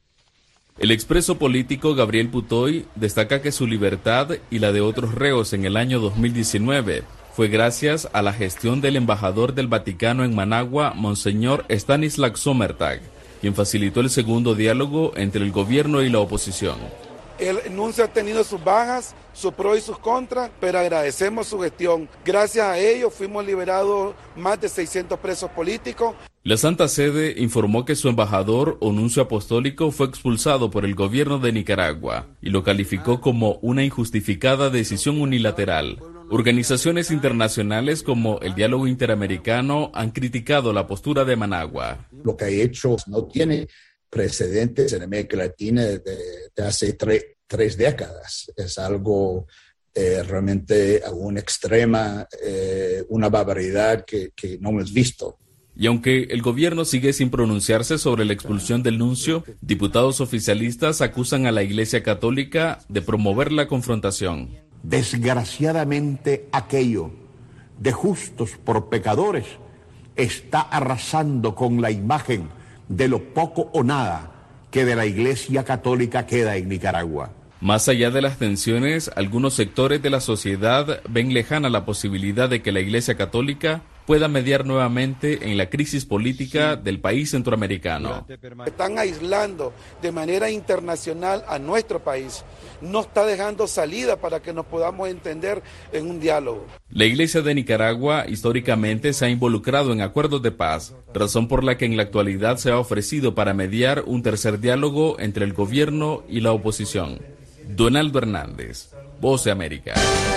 El expreso político Gabriel Putoy destaca que su libertad y la de otros reos en el año dos mil diecinueve fue gracias a la gestión del embajador del Vaticano en Managua, Monseñor Stanislav Sommertag, quien facilitó el segundo diálogo entre el gobierno y la oposición. El nuncio ha tenido sus bajas, sus pros y sus contras, pero agradecemos su gestión. Gracias a ello fuimos liberados más de seiscientos presos políticos. La Santa Sede informó que su embajador o nuncio apostólico fue expulsado por el gobierno de Nicaragua y lo calificó como una injustificada decisión unilateral. Organizaciones internacionales como el Diálogo Interamericano han criticado la postura de Managua. Lo que ha hecho no tiene precedentes en América Latina de, de hace tre, tres décadas. Es algo eh, realmente una extrema, eh, una barbaridad que, que no hemos visto. Y aunque el gobierno sigue sin pronunciarse sobre la expulsión del nuncio, diputados oficialistas acusan a la Iglesia Católica de promover la confrontación. Desgraciadamente, aquello de justos por pecadores está arrasando con la imagen de lo poco o nada que de la Iglesia Católica queda en Nicaragua. Más allá de las tensiones, algunos sectores de la sociedad ven lejana la posibilidad de que la Iglesia Católica pueda mediar nuevamente en la crisis política del país centroamericano. Están aislando de manera internacional a nuestro país. No está dejando salida para que nos podamos entender en un diálogo. La Iglesia de Nicaragua históricamente se ha involucrado en acuerdos de paz, razón por la que en la actualidad se ha ofrecido para mediar un tercer diálogo entre el gobierno y la oposición. Donaldo Hernández, Voz de América.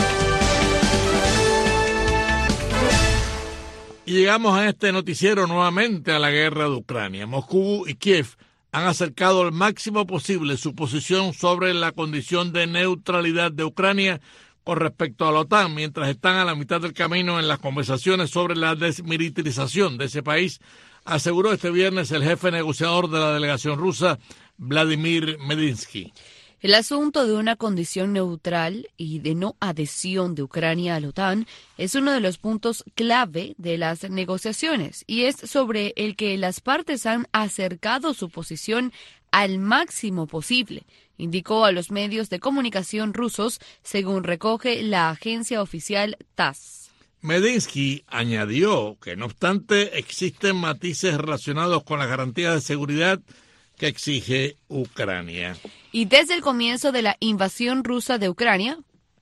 Y llegamos a este noticiero nuevamente a la guerra de Ucrania. Moscú y Kiev han acercado al máximo posible su posición sobre la condición de neutralidad de Ucrania con respecto a la OTAN, mientras están a la mitad del camino en las conversaciones sobre la desmilitarización de ese país, aseguró este viernes el jefe negociador de la delegación rusa, Vladimir Medinsky. El asunto de una condición neutral y de no adhesión de Ucrania a la OTAN es uno de los puntos clave de las negociaciones y es sobre el que las partes han acercado su posición al máximo posible, indicó a los medios de comunicación rusos, según recoge la agencia oficial T A S S. Medinsky añadió que, no obstante, existen matices relacionados con las garantías de seguridad que exige Ucrania. Y desde el comienzo de la invasión rusa de Ucrania,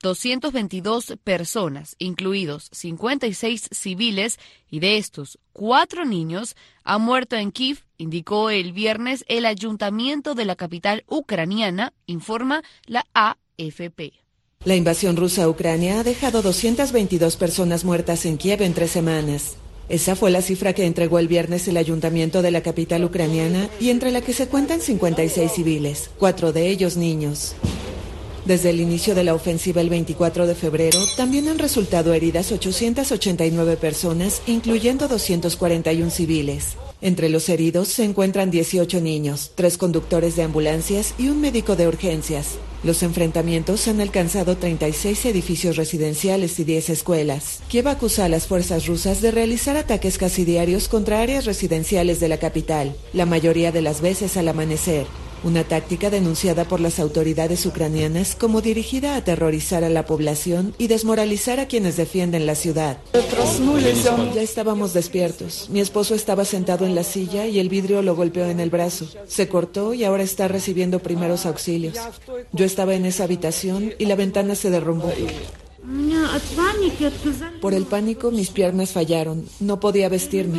doscientas veintidós personas, incluidos cincuenta y seis civiles, y de estos, cuatro niños han muerto en Kiev, indicó el viernes el ayuntamiento de la capital ucraniana, informa la A F P. La invasión rusa a Ucrania ha dejado doscientas veintidós personas muertas en Kiev en tres semanas. Esa fue la cifra que entregó el viernes el ayuntamiento de la capital ucraniana, y entre la que se cuentan cincuenta y seis civiles, cuatro de ellos niños. Desde el inicio de la ofensiva el veinticuatro de febrero, también han resultado heridas ochocientas ochenta y nueve personas, incluyendo doscientos cuarenta y uno civiles. Entre los heridos se encuentran dieciocho niños, tres conductores de ambulancias y un médico de urgencias. Los enfrentamientos han alcanzado treinta y seis edificios residenciales y diez escuelas. Kiev acusa a las fuerzas rusas de realizar ataques casi diarios contra áreas residenciales de la capital, la mayoría de las veces al amanecer. Una táctica denunciada por las autoridades ucranianas como dirigida a aterrorizar a la población y desmoralizar a quienes defienden la ciudad. Ya estábamos despiertos. Mi esposo estaba sentado en la silla y el vidrio lo golpeó en el brazo. Se cortó y ahora está recibiendo primeros auxilios. Yo estaba en esa habitación y la ventana se derrumbó. Por el pánico, mis piernas fallaron. No podía vestirme.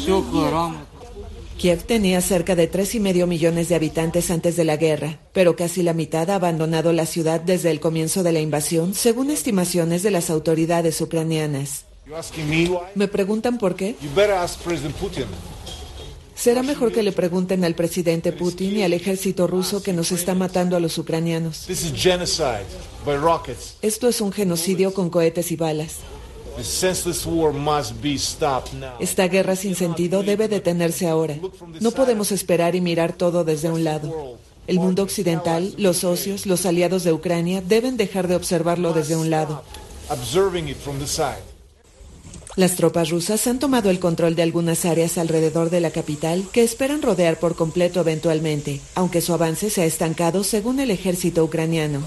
Kiev tenía cerca de tres y medio millones de habitantes antes de la guerra, pero casi la mitad ha abandonado la ciudad desde el comienzo de la invasión, según estimaciones de las autoridades ucranianas. ¿Me preguntan por qué? Será mejor que le pregunten al presidente Putin y al ejército ruso que nos está matando a los ucranianos. Esto es un genocidio con cohetes y balas. Esta guerra sin sentido debe detenerse ahora. No podemos esperar y mirar todo desde un lado. El mundo occidental, los socios, los aliados de Ucrania deben dejar de observarlo desde un lado. Las tropas rusas han tomado el control de algunas áreas alrededor de la capital que esperan rodear por completo eventualmente, aunque su avance se ha estancado según el ejército ucraniano.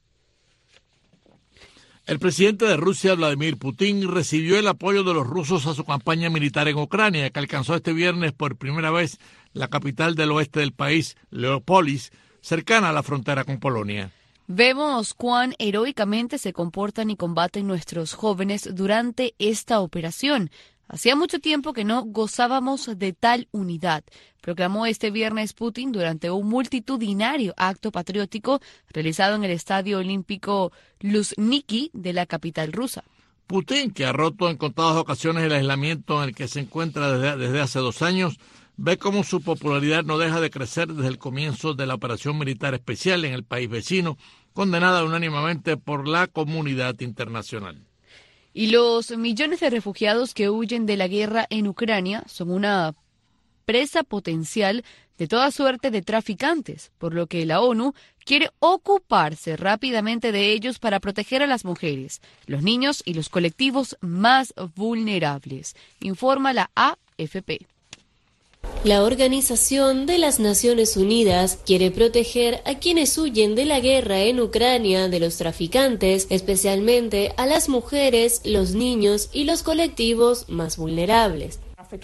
El presidente de Rusia, Vladimir Putin, recibió el apoyo de los rusos a su campaña militar en Ucrania, que alcanzó este viernes por primera vez la capital del oeste del país, Leópolis, cercana a la frontera con Polonia. Vemos cuán heroicamente se comportan y combaten nuestros jóvenes durante esta operación. Hacía mucho tiempo que no gozábamos de tal unidad, proclamó este viernes Putin durante un multitudinario acto patriótico realizado en el Estadio Olímpico Luzhniki de la capital rusa. Putin, que ha roto en contadas ocasiones el aislamiento en el que se encuentra desde, desde hace dos años, ve cómo su popularidad no deja de crecer desde el comienzo de la operación militar especial en el país vecino, condenada unánimemente por la comunidad internacional. Y los millones de refugiados que huyen de la guerra en Ucrania son una presa potencial de toda suerte de traficantes, por lo que la ONU quiere ocuparse rápidamente de ellos para proteger a las mujeres, los niños y los colectivos más vulnerables, informa la A F P. La Organización de las Naciones Unidas quiere proteger a quienes huyen de la guerra en Ucrania de los traficantes, especialmente a las mujeres, los niños y los colectivos más vulnerables.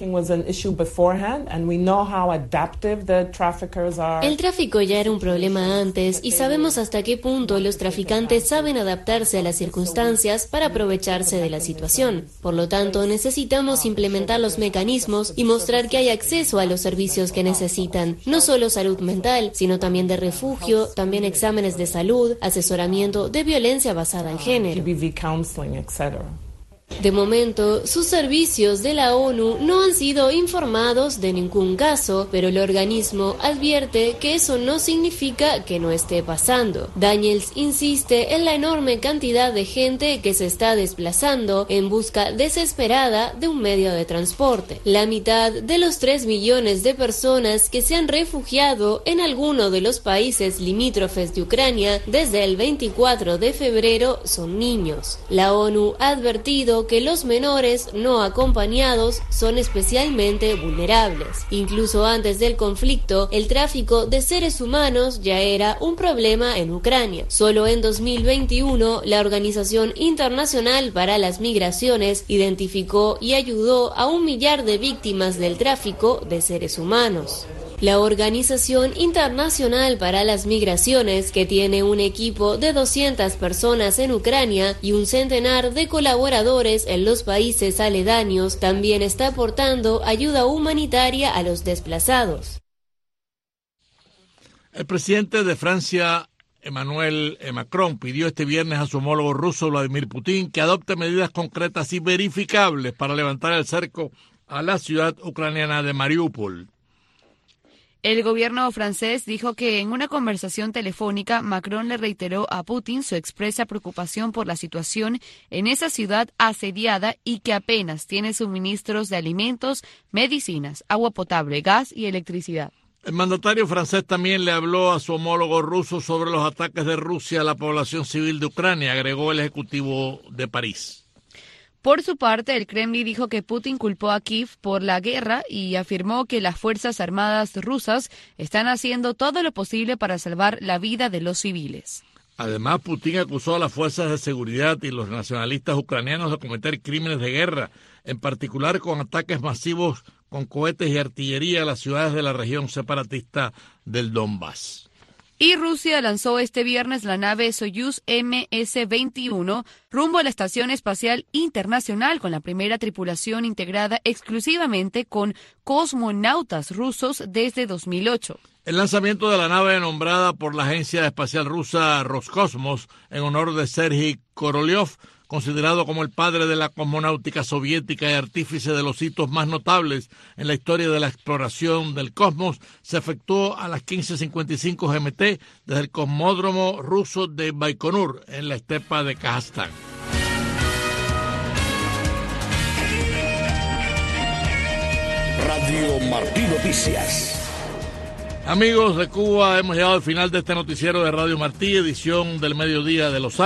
El tráfico ya era un problema antes y sabemos hasta qué punto los traficantes saben adaptarse a las circunstancias para aprovecharse de la situación. Por lo tanto, necesitamos implementar los mecanismos y mostrar que hay acceso a los servicios que necesitan, no solo salud mental, sino también de refugio, también exámenes de salud, asesoramiento de violencia basada en género. De momento, sus servicios de la ONU no han sido informados de ningún caso, pero el organismo advierte que eso no significa que no esté pasando. Daniels insiste en la enorme cantidad de gente que se está desplazando en busca desesperada de un medio de transporte. La mitad de los tres millones de personas que se han refugiado en alguno de los países limítrofes de Ucrania desde el veinticuatro de febrero son niños. La ONU ha advertido que los menores no acompañados son especialmente vulnerables. Incluso antes del conflicto, el tráfico de seres humanos ya era un problema en Ucrania. Solo en dos mil veintiuno, la Organización Internacional para las Migraciones identificó y ayudó a un millar de víctimas del tráfico de seres humanos. La Organización Internacional para las Migraciones, que tiene un equipo de doscientas personas en Ucrania y un centenar de colaboradores en los países aledaños, también está aportando ayuda humanitaria a los desplazados. El presidente de Francia, Emmanuel Macron, pidió este viernes a su homólogo ruso, Vladimir Putin, que adopte medidas concretas y verificables para levantar el cerco a la ciudad ucraniana de Mariupol. El gobierno francés dijo que en una conversación telefónica, Macron le reiteró a Putin su expresa preocupación por la situación en esa ciudad asediada y que apenas tiene suministros de alimentos, medicinas, agua potable, gas y electricidad. El mandatario francés también le habló a su homólogo ruso sobre los ataques de Rusia a la población civil de Ucrania, agregó el ejecutivo de París. Por su parte, el Kremlin dijo que Putin culpó a Kiev por la guerra y afirmó que las Fuerzas Armadas rusas están haciendo todo lo posible para salvar la vida de los civiles. Además, Putin acusó a las fuerzas de seguridad y los nacionalistas ucranianos de cometer crímenes de guerra, en particular con ataques masivos con cohetes y artillería a las ciudades de la región separatista del Donbass. Y Rusia lanzó este viernes la nave Soyuz eme ese veintiuno rumbo a la Estación Espacial Internacional con la primera tripulación integrada exclusivamente con cosmonautas rusos desde dos mil ocho. El lanzamiento de la nave nombrada por la agencia espacial rusa Roscosmos en honor de Sergei Korolev, considerado como el padre de la cosmonáutica soviética y artífice de los hitos más notables en la historia de la exploración del cosmos, se efectuó a las quince cincuenta y cinco G M T desde el cosmódromo ruso de Baikonur, en la estepa de Kazajstán. Radio Martí Noticias. Amigos de Cuba, hemos llegado al final de este noticiero de Radio Martí, edición del mediodía de los sábados.